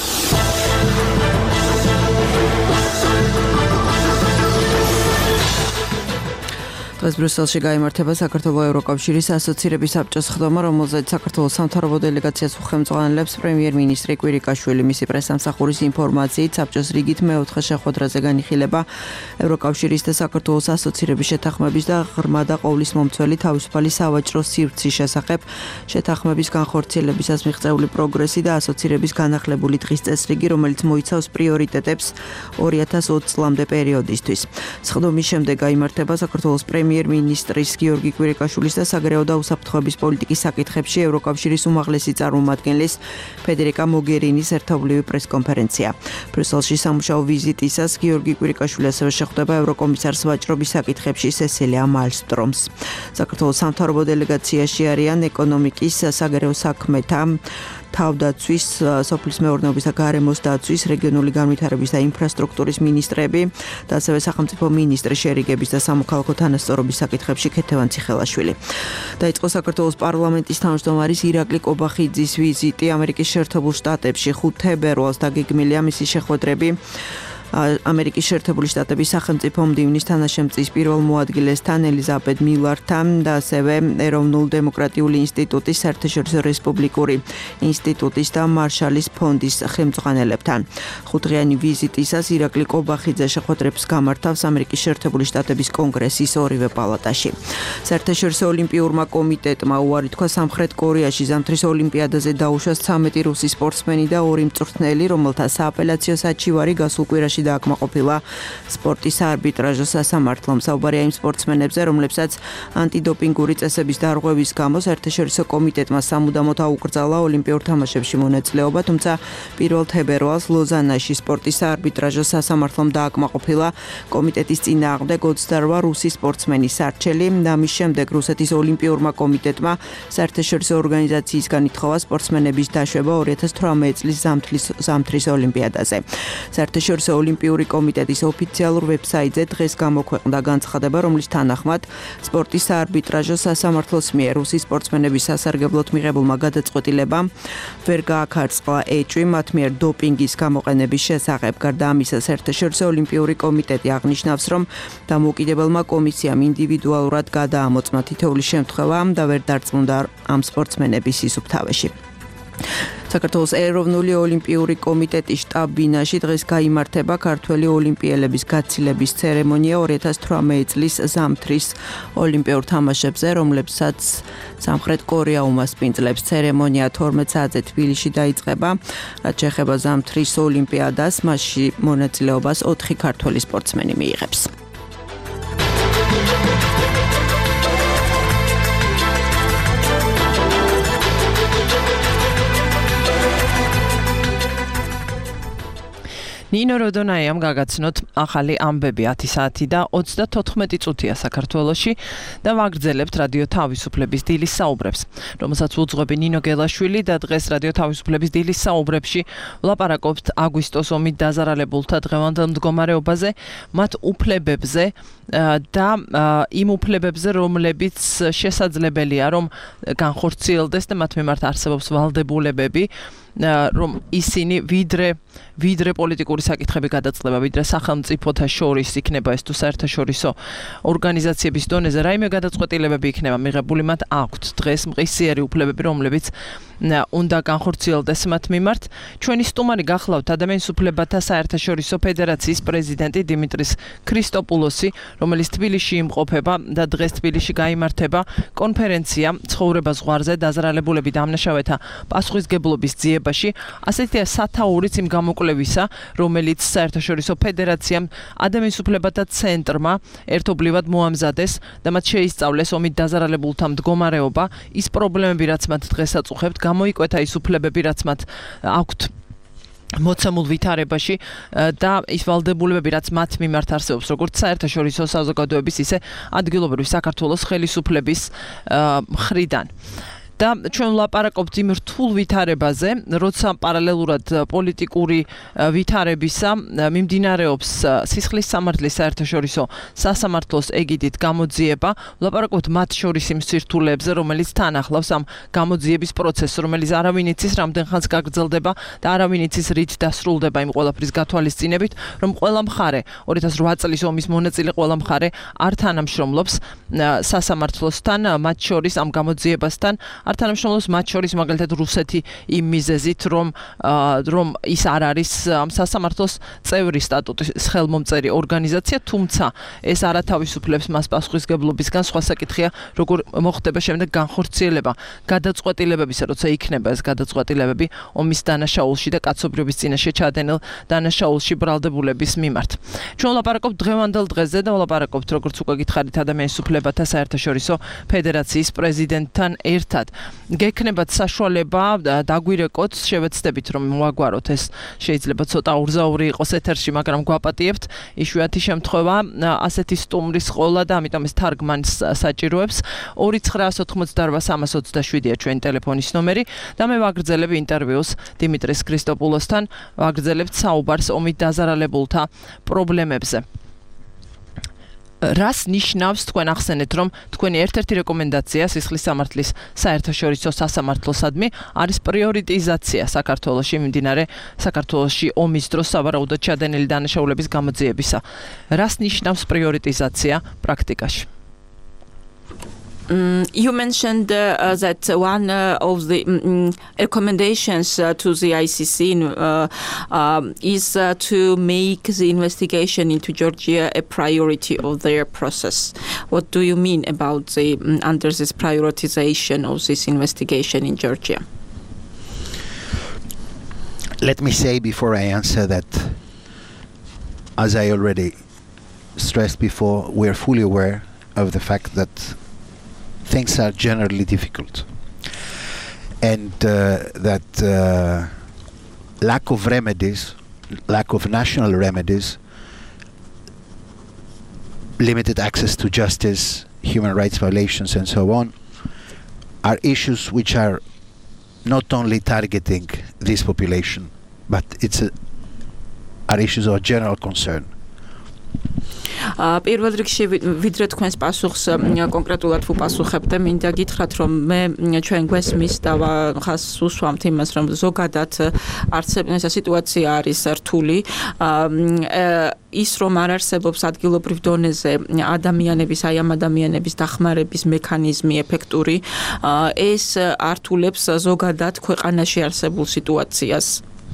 [SPEAKER 5] დღეს ბრიუსელში გაიმართება საქართველოს ევროკავშირის ასოცირების საბჭოს ხდომა, რომელზეც საქართველოს სამთავრობო დელეგაციას უხელმძღვანელებს პრემიერ-მინისტრი კვირიკაშვილი. მისი პრესამსახურის ინფორმაციით, საბჭოს რიგით მეოთხე შეხვედრაზე განიხილება ევროკავშირის და საქართველოს ასოცირების შეთანხმების და ღრმა და ყოვლისმომცველი თავისუფალი სავაჭრო სივრცის შესახებ შეთანხმების განხორციელებისას მიღწეული პროგრესი და ასოცირების განახლებული დღის წესრიგი, რომელიც მოიცავს პრიორიტეტებს ორი ათას ოცი წლამდე პერიოდისთვის. ხდომის შემდეგ გაიმართება საქართველოს პრემიერ-მინისტრის გიორგი კვირიკაშვილის და საგარეო და უსაფრთხოების პოლიტიკის საკითხებში ევროკავშირის უმაღლესი წარმომადგენლის ფედერიკა მოგერინის ერთობლივი პრესკონფერენცია. ბრიუსელში სამუშაო ვიზიტისას გიორგი კვირიკაშვილი ასევე შეხვდება ევროკომისარს ვაჭრობის საკითხებში სესილია მალსტრომს. საქართველოს სამთავრობო დელეგაციაში არიან ეკონომიკის, საგარეო საქმეთა, თავდაცვის, სოფლის მეურნეობის და გარემოს დაცვის, რეგიონული განვითარების და ინფრასტრუქტურის მინისტრები და ასევე სახელმწიფო მინისტრი შერიგების და სამოქალაქო თანასწორობის საკითხებში ქეთევან ციხელაშვილი. დაიწყო საქართველოს პარლამენტის თავმჯდომარის ირაკლი კობახიძის ვიზიტი ამერიკის შეერთებულ შტატებში ხუთ თებერვალს დაგეგმილია მისი შეხვედრები ამერიკის შეერთებული შტატების სახელმწიფო მდივნის თანაშემწის პირველ მოადგილესთან ელიზაბეთ მილართან და ასევე ეროვნულ დემოკრატიული ინსტიტუტის საერთაშორისო რესპუბლიკური ინსტიტუტის და მარშალის ფონდის ხელმძღვანელებთან. ხუთდღიანი ვიზიტისას ირაკლი კობახიძე შეხვედრებს გამართავს ამერიკის შეერთებული შტატების კონგრესის ორივე პალატაში. საერთაშორისო ოლიმპიურმა კომიტეტმა უარი თქვა სამხრეთ კორეაში ზამთრის ოლიმპიადაზე დაუშვა ცამეტი რუსი სპორტსმენი და ორი მწვრთნელი, რომელთა სააპელაციო საჩივარი გასულ კვირაში დააკმაყოფილა სპორტის საარბიტრაჟო სასამართლომ. საუბარია იმ სპორტსმენებზე, რომლებსაც ანტიდოპინგური წესების დარღვევის გამო საერთაშორისო კომიტეტმა სამუდამოდ აუკრძალა ოლიმპიურ თამაშებში მონაწილეობა, თუმცა პირველ თებერვალს ლოზანაში სპორტის საარბიტრაჟო სასამართლომ დააკმაყოფილა კომიტეტის წინააღმდეგ ოცდაორი რუსი სპორტსმენის არჩელი და მის შემდეგ რუსეთის ოლიმპიურმა კომიტეტმა საერთაშორისო ორგანიზაციისგან ითხოვა სპორტსმენების დაშვება ორი ათას თვრამეტი წლის ზამთრის ოლიმპიადაზე. საერთაშორისო ოლიმპიური კომიტეტის ოფიციალურ ვებსაიტზე დღეს გამოქვეყნდა განცხადება, რომლის თანახმად სპორტის საარბიტრაჟო სასამართლოს მიერ რუსი სპორტსმენების სასარგებლოდ მიღებულმა გადაწყვეტილებამ ვერ გააქარწყლა ეჭვი მათ მიერ დოპინგის გამოყენების შესახებ. გარდა ამისა, საერთაშორისო ოლიმპიური კომიტეტი აღნიშნავს, რომ დამოუკიდებელმა კომისიამ ინდივიდუალურად გადაამოწმა თითოეული შემთხვევა და ვერ დარწმუნდა ამ სპორტსმენების სისუფთავეში. საქართველოს ეროვნული ოლიმპიური კომიტეტის შტაბ-ბინაში დღეს გაიმართება ქართველი ოლიმპიელების გაცილების ცერემონია ორი ათას თვრამეტი წლის ზამთრის ოლიმპიურ თამაშებზე, რომლებსაც სამხრეთ კორეა უმასპინძლებს. ცერემონია თორმეტ საათზე თბილისში დაიწყება. რაც შეეხება ზამთრის ოლიმპიადას, მასში მონაწილეობას ოთხი ქართველი სპორტსმენი მიიღებს.
[SPEAKER 2] ნინო როდონაიამ გაგაცნოთ ახალი ამბები ათი საათი და ოცდათოთხმეტი წუთია საქართველოში და ვაგრძელებთ რადიო თავისუფლების დილის საუბრებს, რომელსაც უძღვები ნინო გელაშვილი და დღეს რადიო თავისუფლების დილის საუბრებში ვლაპარაკობთ აგვისტოს ომით დაზარალებულთა დღევანდელ მდგომარეობაზე, მათ უფლებებზე და იმ უფლებებზე, რომლებიც შესაძლებელია, რომ განხორციელდეს და მათ მიმართ არსებობს ვალდებულებები, რომ ისინი ვიდრე ვიდრე პოლიტიკური საკითხები გადაწყდება, ვიდრე სახელმწიფოთა შორის იქნება ეს თუ საერთაშორისო ორგანიზაციების დონეზე, რაიმე გადაწყვეტილებები იქნება მიღებული, მათ აქვთ დღეს მყისიერი უფლებები, რომლებიც უნდა განხორციელდეს მათ მიმართ. ჩვენი სტუმარი გახლავთ ადამიანის უფლებათა საერთაშორისო ფედერაციის პრეზიდენტი დიმიტრის ქრისტოპულოსი, რომელიც თბილისში იმყოფება და დღეს თბილისში გაიმართება კონფერენცია ცხოვრება ზღვარზე დაზარალებულები დამნაშავეთა პასუხისგებლობის ძიებაში. ასეთია სათაურიც იმ გამოკვლევისა, რომელიც საერთაშორისო ფედერაციამ ადამიანის უფლებათა ცენტრმა ერთობლივად მოამზადეს და მათ შეისწავლეს ომით დაზარალებულთა მდგომარეობა, ის პრობლემები, რაც მათ დღეს აწუხებთ, გამოიკვეთა ის უფლებები, რაც მათ აქვთ მოცემულ ვითარებაში და ის ვალდებულებები, რაც მათ მიმართ არსებობს, როგორც საერთაშორისო საზოგადოების, ისე ადგილობრივი საქართველოს ხელისუფლების მხრიდან. და ჩვენ ვლაპარაკობთ იმ რთულ ვითარებაზე, როცა პარალელურად პოლიტიკური ვითარებისა მიმდინარეობს სისხლის სამართლის საერთაშორისო სასამართლოს ეგიდით გამოძიება, ვლაპარაკობთ მათ შორის იმ სირთულეებზე, რომელიც თან ახლავს ამ გამოძიების პროცესს, რომელიც არავინ იცის რამდენ ხანს გაგრძელდება და არავინ იცის რით დასრულდება იმ ყველაფრის გათვალისწინებით, რომ ყველა მხარე ორი ათას რვა წლის ომის მონაწილე ყველა მხარე არ თანამშრომლობს სასამართლოსთან, მათ შორის ამ გამოძიებასთან არ თანამშრომლობს მათ შორის მაგალითად რუსეთი იმ მიზეზით, რომ რომ ის არ არის ამ სასამართლოს წევრი სტატუტის ხელმომწერი ორგანიზაცია, თუმცა ეს არათავისუფლებს მას პასუხისგებლობისგან. სხვა საკითხია, როგორ მოხდება შემდეგ განხორციელება გადაწყვეტილებებისა, როცა იქნება ეს გადაწყვეტილებები ომის დანაშაულში და კაცობრიობის წინაშე ჩადენილ დანაშაულში ბრალდებულების მიმართ. ჩვენ ვლაპარაკობთ დღევანდელ დღეზე და ვლაპარაკობთ, როგორც უკვე გითხარით, ადამიანის უფლებათა საერთაშორისო ფედერაციის პრეზიდენტთან ერთად. გექნებათ საშუალება დაგვირეკოთ, შევეცდებით რომ მოვაგვაროთ, ეს შეიძლება ცოტა ურზაური იყოს ეთერში, მაგრამ გვაპატიებთ იშვიათი შემთხვევა ასეთი სტუმრის ყოლა და ამიტომ ეს თარგმანს საჭიროებს. ორი ცხრა ოთხმოცდარვა სამას ოცდაშვიდია ჩვენი ტელეფონის ნომერი და მე ვაგრძელებ ინტერვიუს დიმიტრის ქრისტოპულოსთან, ვაგრძელებთ საუბარს ომით დაზარალებულთა პრობლემებზე. რას ნიშნავს თქვენ ახსენეთ, რომ თქვენი ერთ-ერთი რეკომენდაცია სისხლის სამართლის საერთაშორისო სასამართლოსადმი არის პრიორიტიზაცია საქართველოში მიმდინარე საქართველოში ომის დროს სავარაუდოდ ჩადენილი დანაშაულების გამოძიებისა. რას ნიშნავს პრიორიტიზაცია პრაქტიკაში?
[SPEAKER 4] Um, you mentioned uh, that one uh, of the um, recommendations uh, to the I C C uh, uh, is uh, to make the investigation into Georgia a priority of their process. What do you mean about the um, under this prioritization of this investigation in Georgia?
[SPEAKER 3] Let me say before I answer that, as I already stressed before, we are fully aware of the fact that things are generally difficult, and uh, that uh, lack of remedies, lack of national remedies, limited access to justice, human rights violations and so on, are issues which are not only targeting this population, but it's a, are issues of general concern.
[SPEAKER 4] პირველ რიგში ვიდრე თქვენს პასუხს კონკრეტულად ვუპასუხებთ, მინდა გითხრათ, რომ მე ჩვენ გვესმის და ხას უსვამთ იმას, რომ ზოგადად არცებნეს სიტუაცია არის რთული. ის რომ არ არსებობს ადგილობრივ დონეზე ადამიანების, აი ამ ადამიანების დახმარების მექანიზმი ეფექტური, ეს ართულებს ზოგადად ქვეყანაში არსებულ სიტუაციას.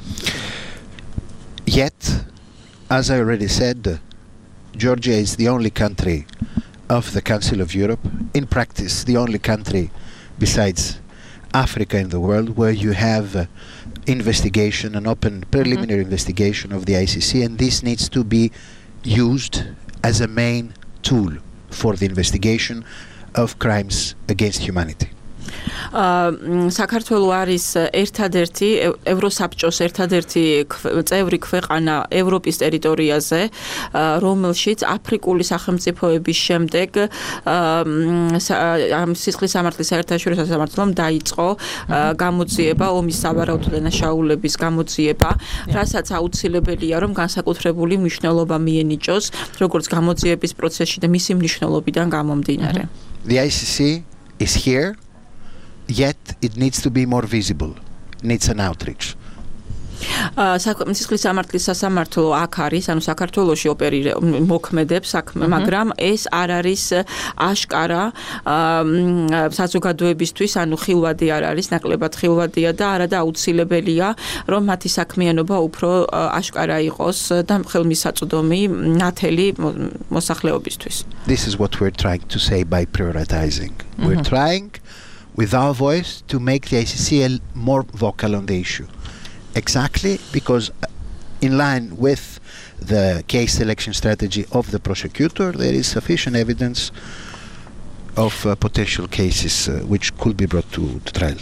[SPEAKER 3] Yet, as I already said, Georgia is the only country of the Council of Europe, in practice the only country besides Africa in the world where you have uh, investigation, an open preliminary mm-hmm. investigation of the I C C, and this needs to be used as a main tool for the investigation of crimes against humanity.
[SPEAKER 4] საქართველო არის ერთადერთი ევროსაბჭოს ერთადერთი წევრი ქვეყანა ევროპის ტერიტორიაზე, რომელშიც აფრიკული სახელმწიფოების შემდეგ ამ სისხლის სამართლის საერთაშორისო სამართლომ დაიწყო გამოძიება, ომის სავარაუდო დანაშაულების გამოძიება, რასაც აუცილებელია, რომ განსაკუთრებული მნიშვნელობა მიენიჭოს როგორც გამოძიების პროცესში და მისი მნიშვნელობიდან გამომდინარე.
[SPEAKER 3] The I C C is here. Yet it needs to be more visible, needs an outreach.
[SPEAKER 4] სისხლის სამართლის სასამართლო აქ არის, ანუ საქართველოში ოპერირებს, მოქმედებს საქმე, მაგრამ ეს არ არის აშკარა საზოგადოებისთვის, ანუ ხილვადი არ არის, ნაკლებად ხილვადია და არადა აუცილებელია, რომ მათი საქმიანობა უფრო აშკარა იყოს და ხელმისაწვდომი ნათელი მოსახლეობისთვის.
[SPEAKER 3] This is what we're trying to say by prioritizing. Mm-hmm. We're trying with our voice to make the I C C more vocal on the issue. Exactly because in line with the case selection strategy of the prosecutor, there is sufficient evidence of uh, potential cases uh, which could be brought to, to trial.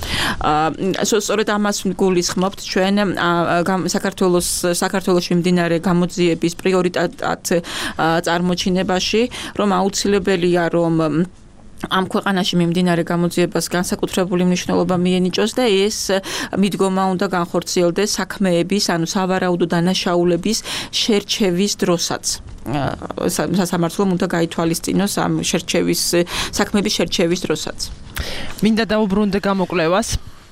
[SPEAKER 4] So სწორედ ამას გულისხმობთ ჩვენ საქართველოს საქართველოში მიმდინარე გამოძიების პრიორიტეტად წარმოჩინებაში, რომ აუცილებელია რომ ამ ქვეყანაში მიმდინარე გამოძიებას განსაკუთრებული მნიშვნელობა მიენიჭოს და ეს მიდგომა უნდა განხორციელდეს საქმეების, ანუ სავარაუდო დანაშაულების შერჩევის დროსაც. სასამართლომ უნდა გაითვალისწინოს ამ შერჩევის საქმეების შერჩევის დროსაც.
[SPEAKER 2] მინდა დაუბრუნდე გამოკვლევას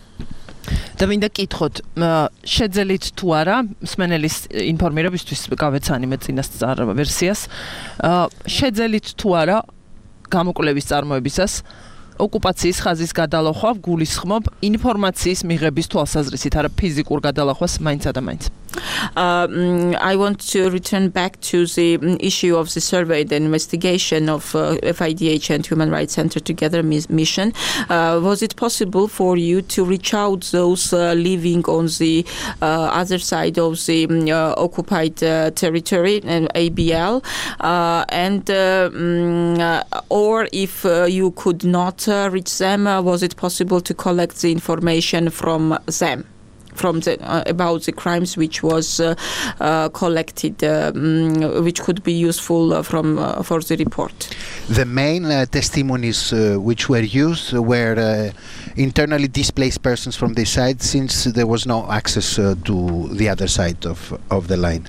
[SPEAKER 2] და მინდა კითხოთ, შეძელით თუ არა მსმენელის ინფორმირებისთვის გავეცანი მე წინასწარ ვერსიას, შეძელით თუ არა გამოკვლევის წარმოებისას ოკუპაციის ხაზის გადალახვა გულისხმობ ინფორმაციის მიღების თვალსაზრისით, არა ფიზიკურ გადალახვას მაინც და მაინც.
[SPEAKER 4] Uh, I want to return back to the issue of the survey, the investigation of uh, F I D H and Human Rights Center Together mission. Uh, was it possible for you to reach out those uh, living on the uh, other side of the uh, occupied uh, territory, uh, A B L, uh, and uh, um, uh, or if uh, you could not uh, reach them, uh, was it possible to collect the information from them? From the, uh, about the crimes which was uh, uh, collected, um, which could be useful uh, from uh, for the report.
[SPEAKER 3] The main uh, testimonies uh, which were used were uh, internally displaced persons from this side, since there was no access uh, to the other side of of the line.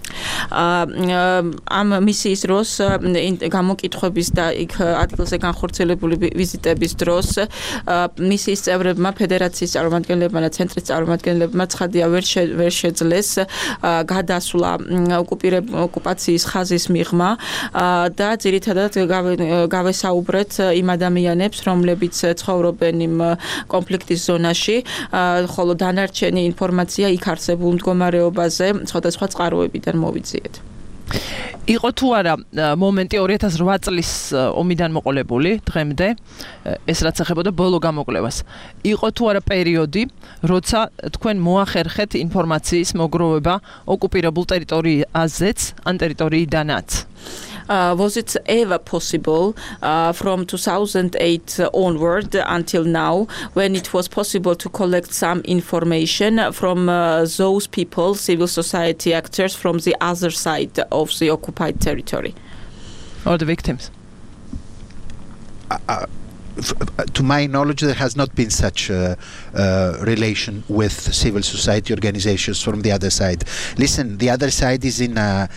[SPEAKER 4] ამ მისიის დროს გამოკითხვების და იქ ადგილზე განხორციელებული ვიზიტების დროს მისიის წევრებმა, ფედერაციის წარმომადგენლებმა და ცენტრის წარმომადგენლებმა ცხადია ვერ ვერ შეძლეს გადასვლა ოკუპაციის ხაზის მიღმა და ძირითადად გავესაუბრეთ იმ ადამიანებს, რომლებიც ცხოვრობენ იმ კონფლიქტის ზონაში, ხოლო დანარჩენი ინფორმაცია იქ არსებულ მდგომარეობაზე სხვადასხვა წყაროებიდან მოვიძიეთ.
[SPEAKER 2] იყო თუ არა მომენტი ორი ათას ოთხ წლის ომიდან მოყოლებული დღემდე, ეს რაც ეხებოდა ბოლო გამოკვლევას, იყო თუ არა პერიოდი, როცა თქვენ მოახერხეთ ინფორმაციის მოგროვება ოკუპირებულ ტერიტორიაზეც ან ტერიტორიიდანაც?
[SPEAKER 4] Uh, was it ever possible uh, from two thousand eight onward until now, when it was possible to collect some information from uh, those people, civil society actors from the other side of the occupied territory?
[SPEAKER 2] Or the victims?
[SPEAKER 3] Uh, uh, f- uh, to my knowledge, there has not been such a uh, relation with civil society organizations from the other side. Listen, the other side is in a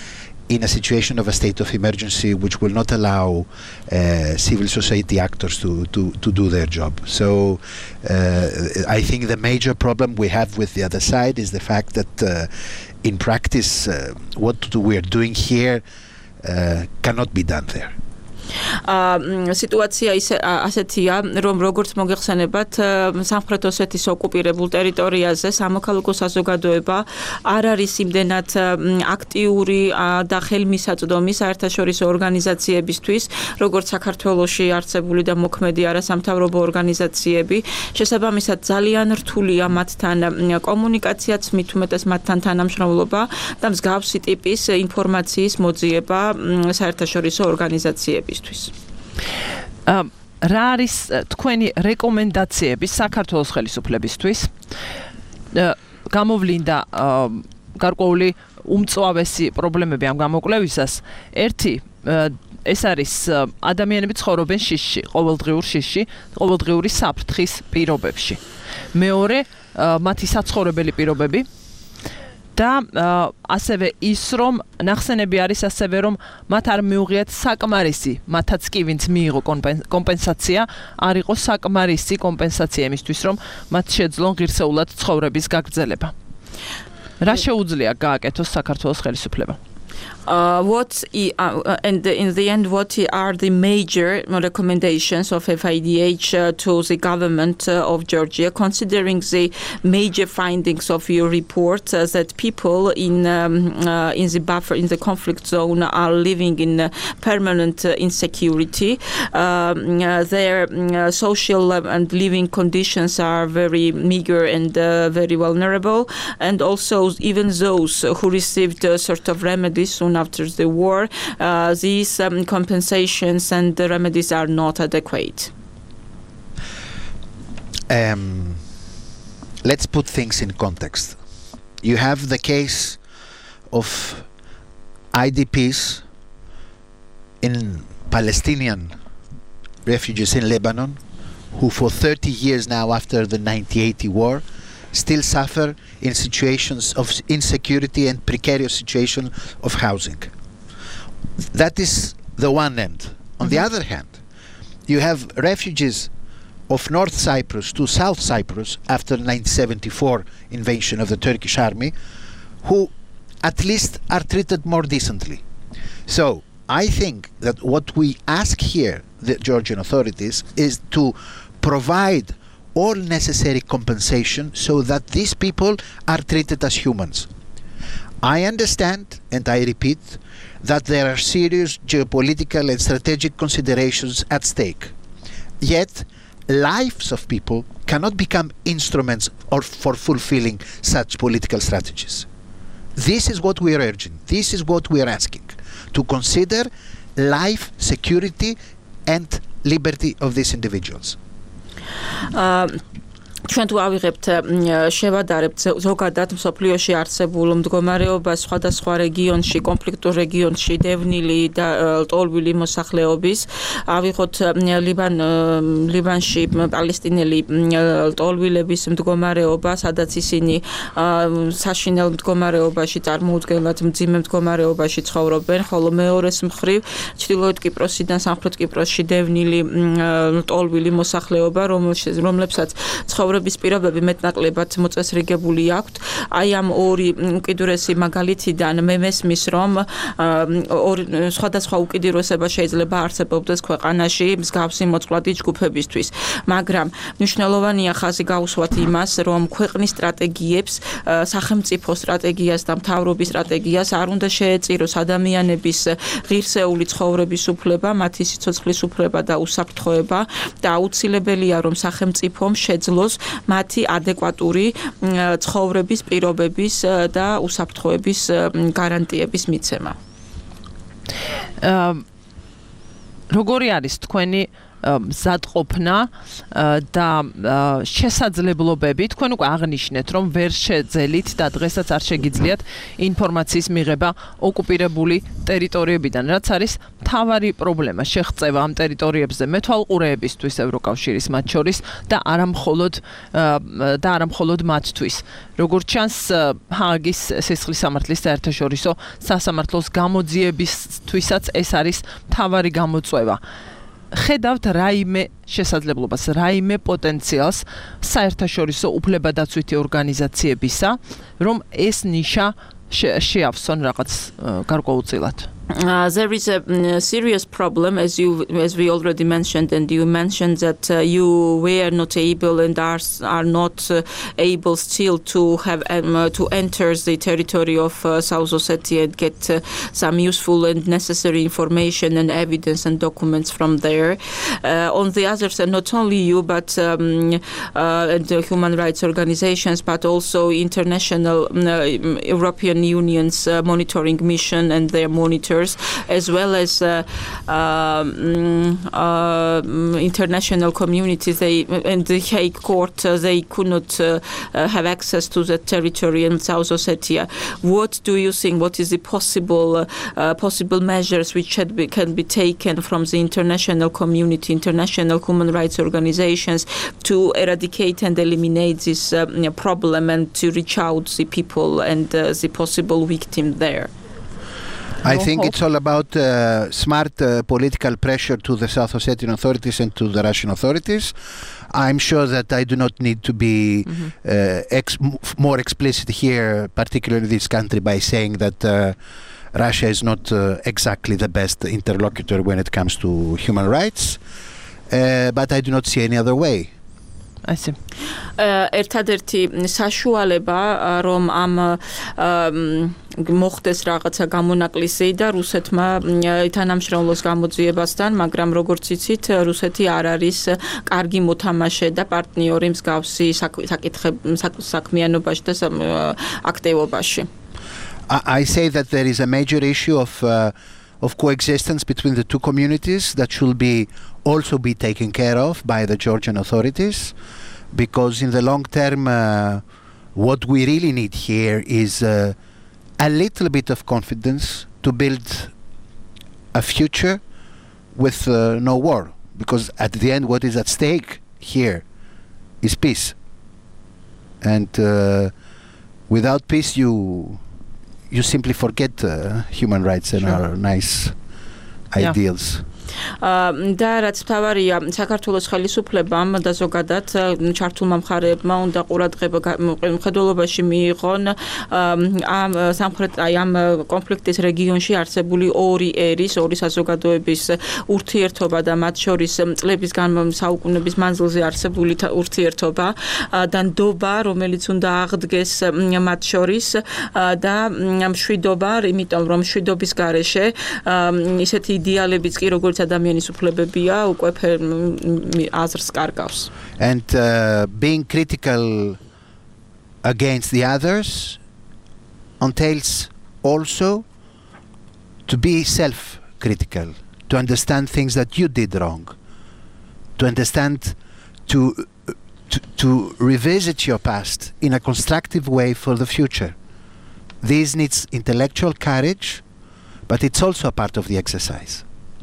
[SPEAKER 3] in a situation of a state of emergency which will not allow uh, civil society actors to, to, to do their job. So uh, I think the major problem we have with the other side is the fact that uh, in practice uh, what we are doing here uh, cannot be done there.
[SPEAKER 4] სიტუაცია ისე ასეთია, რომ როგორც მოგეხსენებათ, სამხრეთ ოსეთის ოკუპირებულ ტერიტორიაზე სამოქალაქო საზოგადოება არ არის იმდენად აქტიური და ხელმისაწვდომი საერთაშორისო ორგანიზაციებისთვის, როგორც საქართველოში არსებული და მოქმედი არასამთავრობო ორგანიზაციები. შესაბამისად, ძალიან რთულია მათთან კომუნიკაციაც, მით უმეტეს მათთან თანამშრომლობა და მსგავსი ტიპის ინფორმაციის მოძიება საერთაშორისო ორგანიზაციებისთვის.
[SPEAKER 2] რა არის თქვენი რეკომენდაციები საქართველოს ხელისუფლებისთვის? გამოვლინდა გარკვეული უმწვავესი პრობლემები ამ გამოკვლევისას. ერთი ეს არის ადამიანები ცხოვრობენ შიშში, ყოველდღიურ შიშში, ყოველდღიური საფრთხის პირობებში. მეორე მათი საცხოვრებელი პირობები და ასევე ის რომ ნახსენები არის ასევე რომ მათ არ მიუღიათ საკმარისი, მათაც კი ვინც მიიღო კომპენსაცია, არ იყო საკმარისი კომპენსაცია იმისთვის რომ მათ შეძლონ ღირსეულად ცხოვრების გაგრძელება. რა შეუძლია გააკეთოს საქართველოს ხელისუფლება?
[SPEAKER 4] Uh, what uh, and in the end, what are the major recommendations of F I D H uh, to the government uh, of Georgia, considering the major findings of your report uh, that people in um, uh, in the buffer in the conflict zone are living in uh, permanent uh, insecurity. Um, uh, their uh, social and living conditions are very meager and uh, very vulnerable, and also even those who received uh, sort of remedies soon after the war, uh, these um, compensations and the remedies are not adequate.
[SPEAKER 3] Um, let's put things in context. You have the case of I D Ps in Palestinian refugees in Lebanon who for thirty years now after the nineteen eighty war still suffer in situations of insecurity and precarious situation of housing. That is the one end. On mm-hmm. the other hand, you have refugees of North Cyprus to South Cyprus after nineteen seventy-four invasion of the Turkish army, who at least are treated more decently. So I think that what we ask here, the Georgian authorities, is to provide all necessary compensation so that these people are treated as humans. I understand, and I repeat, that there are serious geopolitical and strategic considerations at stake. Yet, lives of people cannot become instruments or for fulfilling such political strategies. This is what we are urging. This is what we are asking. To consider life, security, and liberty of these individuals.
[SPEAKER 4] Uh, ჩვენ თუ ავიღებთ შევადარებთ ზოგადად მსოფლიოში არსებულ მდგომარეობას სხვადასხვა რეგიონში, კონფლიქტურ რეგიონში დევნილი და ლტოლვილი მოსახლეობის, ავიღოთ ლიბან ლიბანში პალესტინელი ლტოლვილების მდგომარეობა, სადაც ისინი საშინელ მდგომარეობაში წარმოუდგენლად მძიმე მდგომარეობაში ცხოვრობენ, ხოლო მეორეს მხრივ ჩრდილოეთ კიპროსიდან სამხრეთ კიპროსში დევნილი ლტოლვილი მოსახლეობა, რომლებსაც ცხოვრების პირობები მეტნაკლებად მოწესრიგებული აქვთ. აი ამ ორი უკიდურესი მაგალითიდან მე მესმის, რომ ორი სხვადასხვა უკიდურესება შეიძლება არსებობდეს ქვეყანაში მსგავსი მოწყვლადი ჯგუფებისთვის. მაგრამ მნიშვნელოვანია ხაზი გაუსვათ იმას, რომ ქვეყნის სტრატეგიებს, სახელმწიფო სტრატეგიას და მთავრობის სტრატეგიას არ უნდა შეეწიროს ადამიანების ღირსეული ცხოვრების უფლება, მათი სიცოცხლის უფლება და უსაფრთხოება და აუცილებელია, რომ სახელმწიფომ შეძლოს მათი ადეკვატური ცხოვრების პირობების და უსაფრთხოების გარანტიების მიცემა.
[SPEAKER 2] როგორი არის თქვენი მზადყოფნა და შესაძლებლობები თქვენ უკვე აღნიშნეთ რომ ვერ შეძელით და დღესაც არ შეგიძლიათ ინფორმაციის მიღება ოკუპირებული ტერიტორიებიდან რაც არის მთავარი პრობლემა შეღწევა ამ ტერიტორიებზე მეთვალყურეებისთვის ევროკავშირის მათ შორის და არამხოლოდ და არამხოლოდ მათთვის როგორც ჩანს ჰააგის სისხლის სამართლის საერთაშორისო სასამართლოს გამოძიებისთვისაც ეს არის მთავარი გამოწვევა ხედავთ რაიმე შესაძლებლობას, რაიმე პოტენციალს საერთაშორისო უფლებადაცვითი ორგანიზაციებისა, რომ ეს ნიშა შეავსონ რაღაც გარკვეულწილად.
[SPEAKER 4] Uh, there is a um, serious problem, as you, as we already mentioned, and you mentioned that uh, you were not able and are are not uh, able still to have um, uh, to enter the territory of uh, South Ossetia and get uh, some useful and necessary information and evidence and documents from there. Uh, on the other side, not only you, but um, uh, and the human rights organizations, but also international uh, European Union's uh, monitoring mission and their monitors. As well as uh, um, uh, international communities, they and the Hague Court, uh, they could not uh, uh, have access to the territory in South Ossetia. What do you think? What is the possible uh, uh, possible measures which had be, can be taken from the international community, international human rights organizations, to eradicate and eliminate this uh, problem and to reach out the people and uh, the possible victim there?
[SPEAKER 3] I think it's all about uh, smart uh, political pressure to the South Ossetian authorities and to the Russian authorities. I'm sure that I do not need to be mm-hmm. uh, ex- more explicit here, particularly in this country, by saying that uh, Russia is not uh, exactly the best interlocutor when it comes to human rights, uh, but I do not see any other way.
[SPEAKER 2] I see.
[SPEAKER 4] ერთადერთი საშუალება რომ ამ მოხდეს რაღაცა გამონაკლისი და რუსეთმა თანამშრომლოს გამოძიებასთან, მაგრამ როგორც იცით, რუსეთი არ არის კარგი მოთამაშე და პარტნიორი მსგავსი საქმიანობაში და აქტივობაში.
[SPEAKER 3] I say that there is a major issue of uh, of coexistence between the two communities that should be also be taken care of by the Georgian authorities, because in the long term uh, what we really need here is uh, a little bit of confidence to build a future with uh, no war, because at the end what is at stake here is peace, and uh, without peace you you simply forget uh, human rights and sure. our nice
[SPEAKER 4] yeah.
[SPEAKER 3] ideals.
[SPEAKER 4] და რაც თავარია საქართველოს ხელისუფლებამ და ზოგადად ჩართულმა მხარეებმა უნდა ყურადღება მხედველობაში მიიღონ ამ სამხრეთ აი ამ კონფლიქტის რეგიონში არსებული ორი ერის, ორი საზოგადოების ურთიერთობა და მათ შორის წლების საუკუნეების მანძილზე არსებული ურთიერთობა და ნდობა, რომელიც უნდა აღდგეს მათ შორის და მშვიდობა, იმიტომ რომ მშვიდობის გარეშე ისეთი იდეალებიც კი როგორც ადამიანის უფლებებია უკვე აზრს კარგავს.
[SPEAKER 3] And uh, being critical against the others entails also to be self-critical, to understand things that you did wrong, to understand to, to to revisit your past in a constructive way for the future. This needs intellectual courage, but it's also a part of the exercise.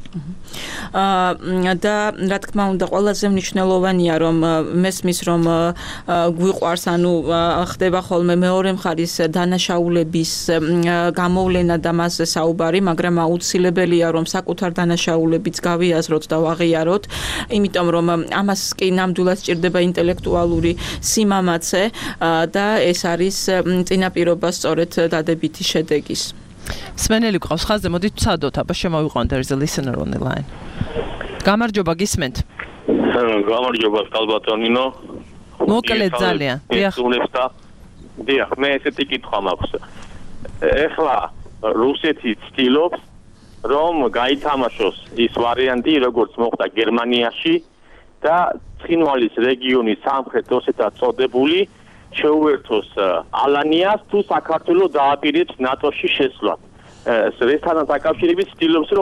[SPEAKER 4] და რა თქმა უნდა ყველაზე მნიშვნელოვანია რომ მესმის რომ გვიყვარს ანუ ხდება ხოლმე მეორე მხარის დანაშაულების გამოვლენა და მასზე საუბარი, მაგრამ აუცილებელია რომ საკუთარ დანაშაულებიც გავიაზროთ და ვაღიაროთ, იმიტომ რომ ამას კი ნამდვილად სჭირდება ინტელექტუალური სიმამაცე და ეს არის წინაპირობა სწორედ დადებითი შედეგის.
[SPEAKER 2] სმენელი ყავს ხაზზე, მოდით ვცადოთ, აბა შემოვიყვანთ, there is a listener on the line. გამარჯობა, გისმენთ?
[SPEAKER 6] გამარჯობა, კალბატონინო.
[SPEAKER 2] მოკლედ ძალიან. დიახ.
[SPEAKER 6] დიახ, მე ესეთი კითხვა მაქვს. ეხლა რუსეთი ცდილობს რომ გაითამაშოს ის ვარიანტი, როგორც მოხდა გერმანიაში და ცხინვალის რეგიონის სამხრეთ ოსეთად წოდებული შეუერთოს ალანიას თუ საქართველოს დააპირებს ნატოში შესვლა. ესთან დაკავშირებით ცდილობს რომ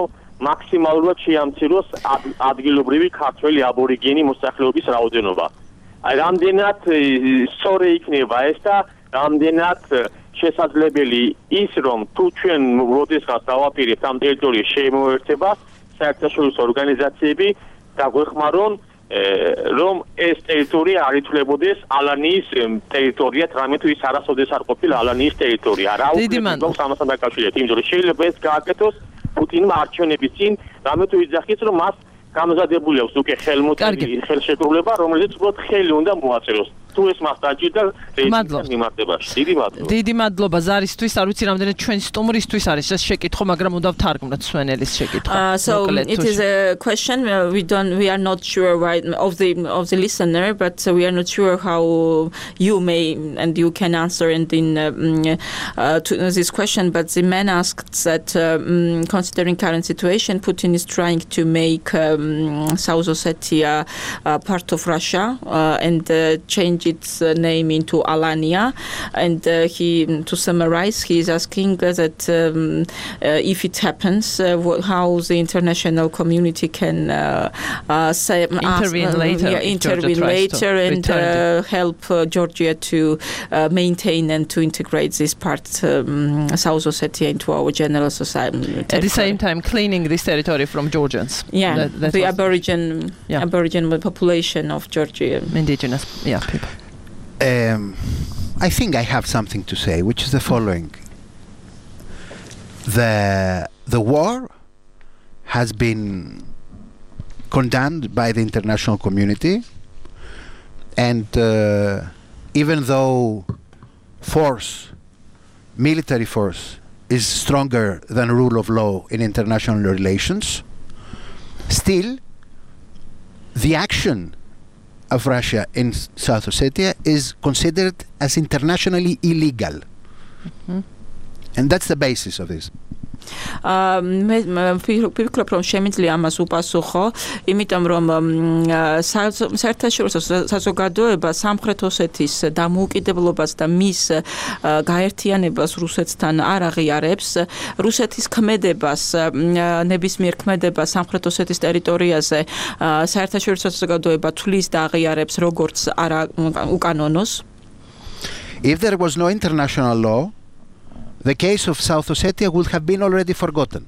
[SPEAKER 6] მაქსიმალურად შეამციროს ადგილობრივი ქართველი აბორიგენი მოსახლეობის რაოდენობა. აი რამდენად სწორი იქნება ეს და რამდენად შესაძლებელი ის რომ თუ ჩვენ როდესაც დავაპირებთ ამ ტერიტორიის შემოერთება საერთაშორისო ორგანიზაციები დაგვეხმარონ რომ ეს ტერიტორია არ ითვლებოდეს ალანიის ტერიტორიად, რამე თუ ის არასოდეს არ ყოფილა ალანიის ტერიტორია. რა უბრალოდ ამასთან დაკავშირებით, იმიტომ რომ შეიძლება ეს გააკეთოს პუტინმა არჩევნების წინ, რამე თუ იძახის რომ მას გამზადებული აქვს უკვე ხელმოწერილი ხელშეკრულება, რომელიც უბრალოდ ხელი უნდა მოაწეროს. თუ ეს მას დაჭირდა რეიტინგის მიმართებაში. დიდი მადლობა.
[SPEAKER 2] დიდი მადლობა ზარისთვის, არ ვიცი რამდენად ჩვენ სტუმრისთვის არის ეს შეკითხვა, მაგრამ უნდა ვთარგმნოთ სვენელის შეკითხვა.
[SPEAKER 4] Uh, so it is a question uh, we don't we are not sure right of the of the listener, but uh, we are not sure how you may and you can answer and in uh, uh, to this question, but the man asked that um, considering current situation, Putin is trying to make um, South Ossetia uh, part of Russia uh, and uh, change its uh, name into Alania, and uh, he to summarize he is asking uh, that um, uh, if it happens uh, wh- how the international community can uh, uh, say,
[SPEAKER 2] intervene
[SPEAKER 4] ask, uh,
[SPEAKER 2] later,
[SPEAKER 4] yeah, intervene later and uh, help uh, Georgia to uh, maintain and to integrate this part um, South Ossetia into our general society territory.
[SPEAKER 2] At the same time cleaning this territory from Georgians.
[SPEAKER 4] Yeah,
[SPEAKER 2] that, that
[SPEAKER 4] the Aboriginal
[SPEAKER 2] yeah.
[SPEAKER 4] Aboriginal population of Georgia,
[SPEAKER 2] indigenous yeah people.
[SPEAKER 3] Um, I think I have something to say, which is the following. The, the war has been condemned by the international community, and uh, even though force, military force, is stronger than rule of law in international relations, still the action of Russia in South Ossetia is considered as internationally illegal. Mm-hmm. And that's the basis of this.
[SPEAKER 4] მე ვფიქრობ რომ შემიძლია ამას უპასუხო, იმიტომ რომ საერთაშორისო საზოგადოება სამხრეთ ოსეთის დამოუკიდებლობას და მის გაერთიანებას რუსეთთან არ აღიარებს. რუსეთის ქმედებას, ნებისმიერ ქმედებას სამხრეთ ოსეთის ტერიტორიაზე საერთაშორისო საზოგადოება თვლის და აღიარებს როგორც არა უკანონოს.
[SPEAKER 3] If there was no international law, the case of South Ossetia would have been already forgotten.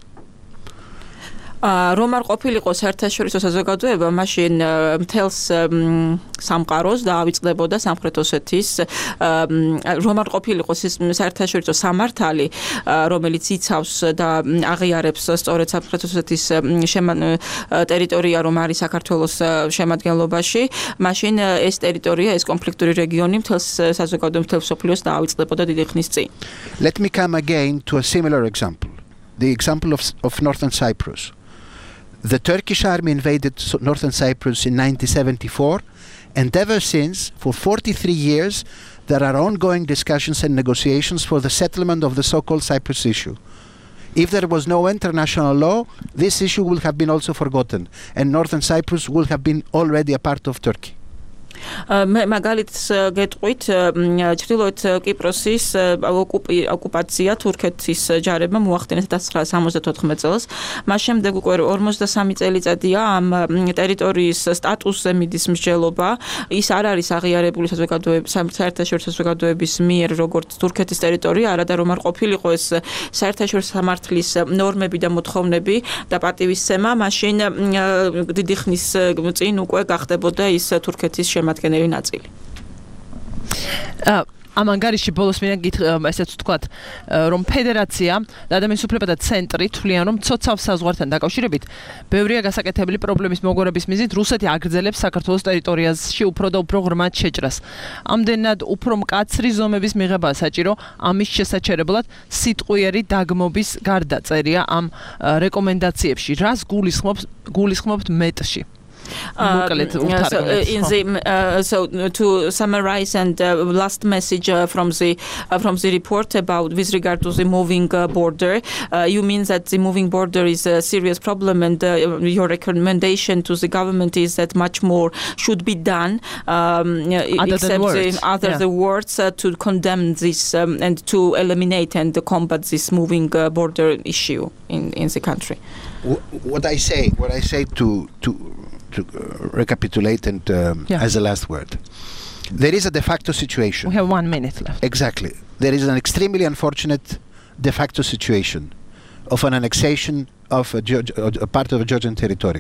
[SPEAKER 4] რომ არ ყოფილიყო საერთაშორისო საზოგადოება, მაშინ მთელს სამყაროს დაავიწყდებოდა სამხრეთ ოსეთის, რომ არ ყოფილიყო საერთაშორისო სამართალი, რომელიც იცავს და აღიარებს სწორედ სამხრეთ ოსეთის ტერიტორია, რომ არის საქართველოს შემადგენლობაში, მაშინ ეს ტერიტორია, ეს კონფლიქტური რეგიონი მთელს საზოგადოებას, მთელ მსოფლიოს დაავიწყდებოდა დიდი ხნის წინ.
[SPEAKER 3] Let me come again to a similar example, the example of, of Northern Cyprus. The Turkish army invaded Northern Cyprus in nineteen seventy-four, and ever since, for forty-three years, there are ongoing discussions and negotiations for the settlement of the so-called Cyprus issue. If there was no international law, this issue would have been also forgotten, and Northern Cyprus would have been already a part of Turkey.
[SPEAKER 4] მაგალითს გეტყვით, ჩრდილოეთ კიპროსის ოკუპაცია თურქეთის ჯარებმა მოახდინეს ათას ცხრაასი სამოცდათოთხმეტ წელს. მას შემდეგ უკვე ორმოცდასამი წელიწადია ამ ტერიტორიის სტატუსზე მიდის მსჯელობა. ის არ არის აღიარებული საზოგადოების საერთაშორისო საზოგადოების მიერ როგორც თურქეთის ტერიტორია, არადა რომ არ ყოფილიყო ეს საერთაშორისო სამართლის ნორმები და მოთხოვნები და პატივისცემა, მაშინ დიდი ხნის წინ უკვე გახდებოდა ის თურქეთის შემადგენელი ნაწილი.
[SPEAKER 2] ამ ანგარიში ბოლოს მინდა გითხრა, ესეც ვთქვათ, რომ ფედერაცია და ადამიანის უფლებათა ცენტრი თვლიან, რომ ცოცავ საზღვართან დაკავშირებით ბევრია გასაკეთებელი პრობლემის მოგვარების მიზნით რუსეთი აგრძელებს საქართველოს ტერიტორიაზე უფრო და უფრო ღრმად შეჭრას. ამდენად უფრო მკაცრი ზომების მიღება საჭირო, ამის შესაჩერებლად სიტყვიერი დაგმობის გარდა წერია ამ რეკომენდაციებში. რას გულისხმობთ გულისხმობთ მეტში?
[SPEAKER 4] Uh, so, uh, in the, uh, so to summarize and uh, last message uh, from the uh, from the report about with regard to the moving uh, border, uh, you mean that the moving border is a serious problem, and uh, your recommendation to the government is that much more should be done, um,
[SPEAKER 2] other
[SPEAKER 4] except
[SPEAKER 2] than words,
[SPEAKER 4] the, other
[SPEAKER 2] yeah.
[SPEAKER 4] the words uh, to condemn this um, and to eliminate and combat this moving uh, border issue in, in the country.
[SPEAKER 3] What I say, what I say to to to uh, recapitulate and um,
[SPEAKER 2] Yeah.
[SPEAKER 3] as a last word, there is a de facto situation.
[SPEAKER 2] We have one minute left.
[SPEAKER 3] Exactly, there is an extremely unfortunate de facto situation of an annexation of a, Georg- a part of a Georgian territory.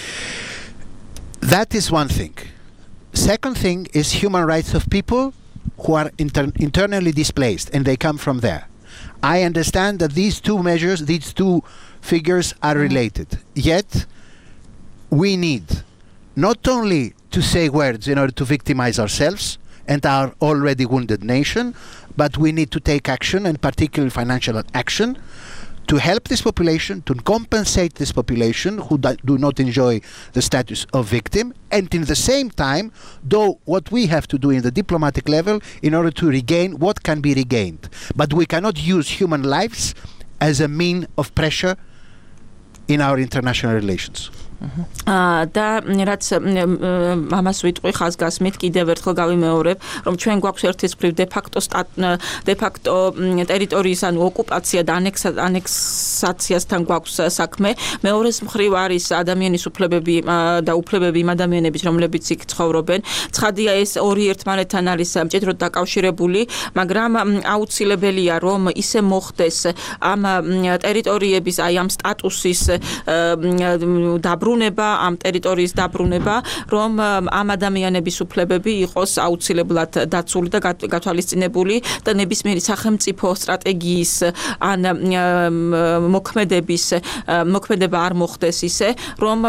[SPEAKER 3] That is one thing. Second thing is human rights of people who are inter- internally displaced and they come from there. I understand that these two measures, these two figures are related. Yet, we need not only to say words in order to victimize ourselves and our already wounded nation, but we need to take action, and particularly financial action, to help this population, to compensate this population who do, do not enjoy the status of victim, and in the same time, do what we have to do in the diplomatic level in order to regain what can be regained. But we cannot use human lives as a mean of pressure in our international relations.
[SPEAKER 4] და რაც ამას ვიტყვი ხაზგასმით კიდევ ერთხელ გავიმეორებ, რომ ჩვენ გვაქვს ერთის მხრივ de facto de facto ტერიტორიის ანუ ოკუპაცია და ანექსაციასთან გვაქვს საქმე. მეორეს მხრივ არის ადამიანის უფლებები და უფლებები იმ ადამიანების, რომლებიც იქ ცხოვრობენ. ცხადია, ეს ორი ერთმანეთთან არის მჭიდროდ დაკავშირებული, მაგრამ აუცილებელია რომ ისე მოხდეს ამ ტერიტორიების აი ამ სტატუსის დაბრუნება ამ ტერიტორიის დაბრუნება, რომ ამ ადამიანების უფლებები იყოს აუცილებლად დაცული და გათვალისწინებული და ნებისმიერი სახელმწიფო სტრატეგიის ან მოქმედების მოქმედება არ მოხდეს ისე, რომ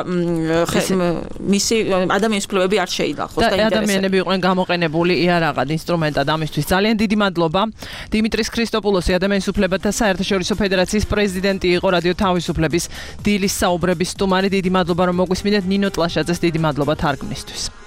[SPEAKER 4] მისი ადამიანის უფლებები არ შეინახოს და ინტერესები.
[SPEAKER 2] ადამიანები იყვნენ გამოყენებული იარაღად ინსტრუმენტად ამისთვის. ძალიან დიდი მადლობა. დიმიტრის ქრისტოპულოსი, ადამიანის უფლებათა საერთაშორისო ფედერაციის პრეზიდენტი იყო, რადიო თავისუფლების დილის საუბრების სტუმარი. დიდი მადლობა რომ მოგვისმინეთ. ნინო ტლაშაძეს დიდი მადლობა თარგმნისთვის.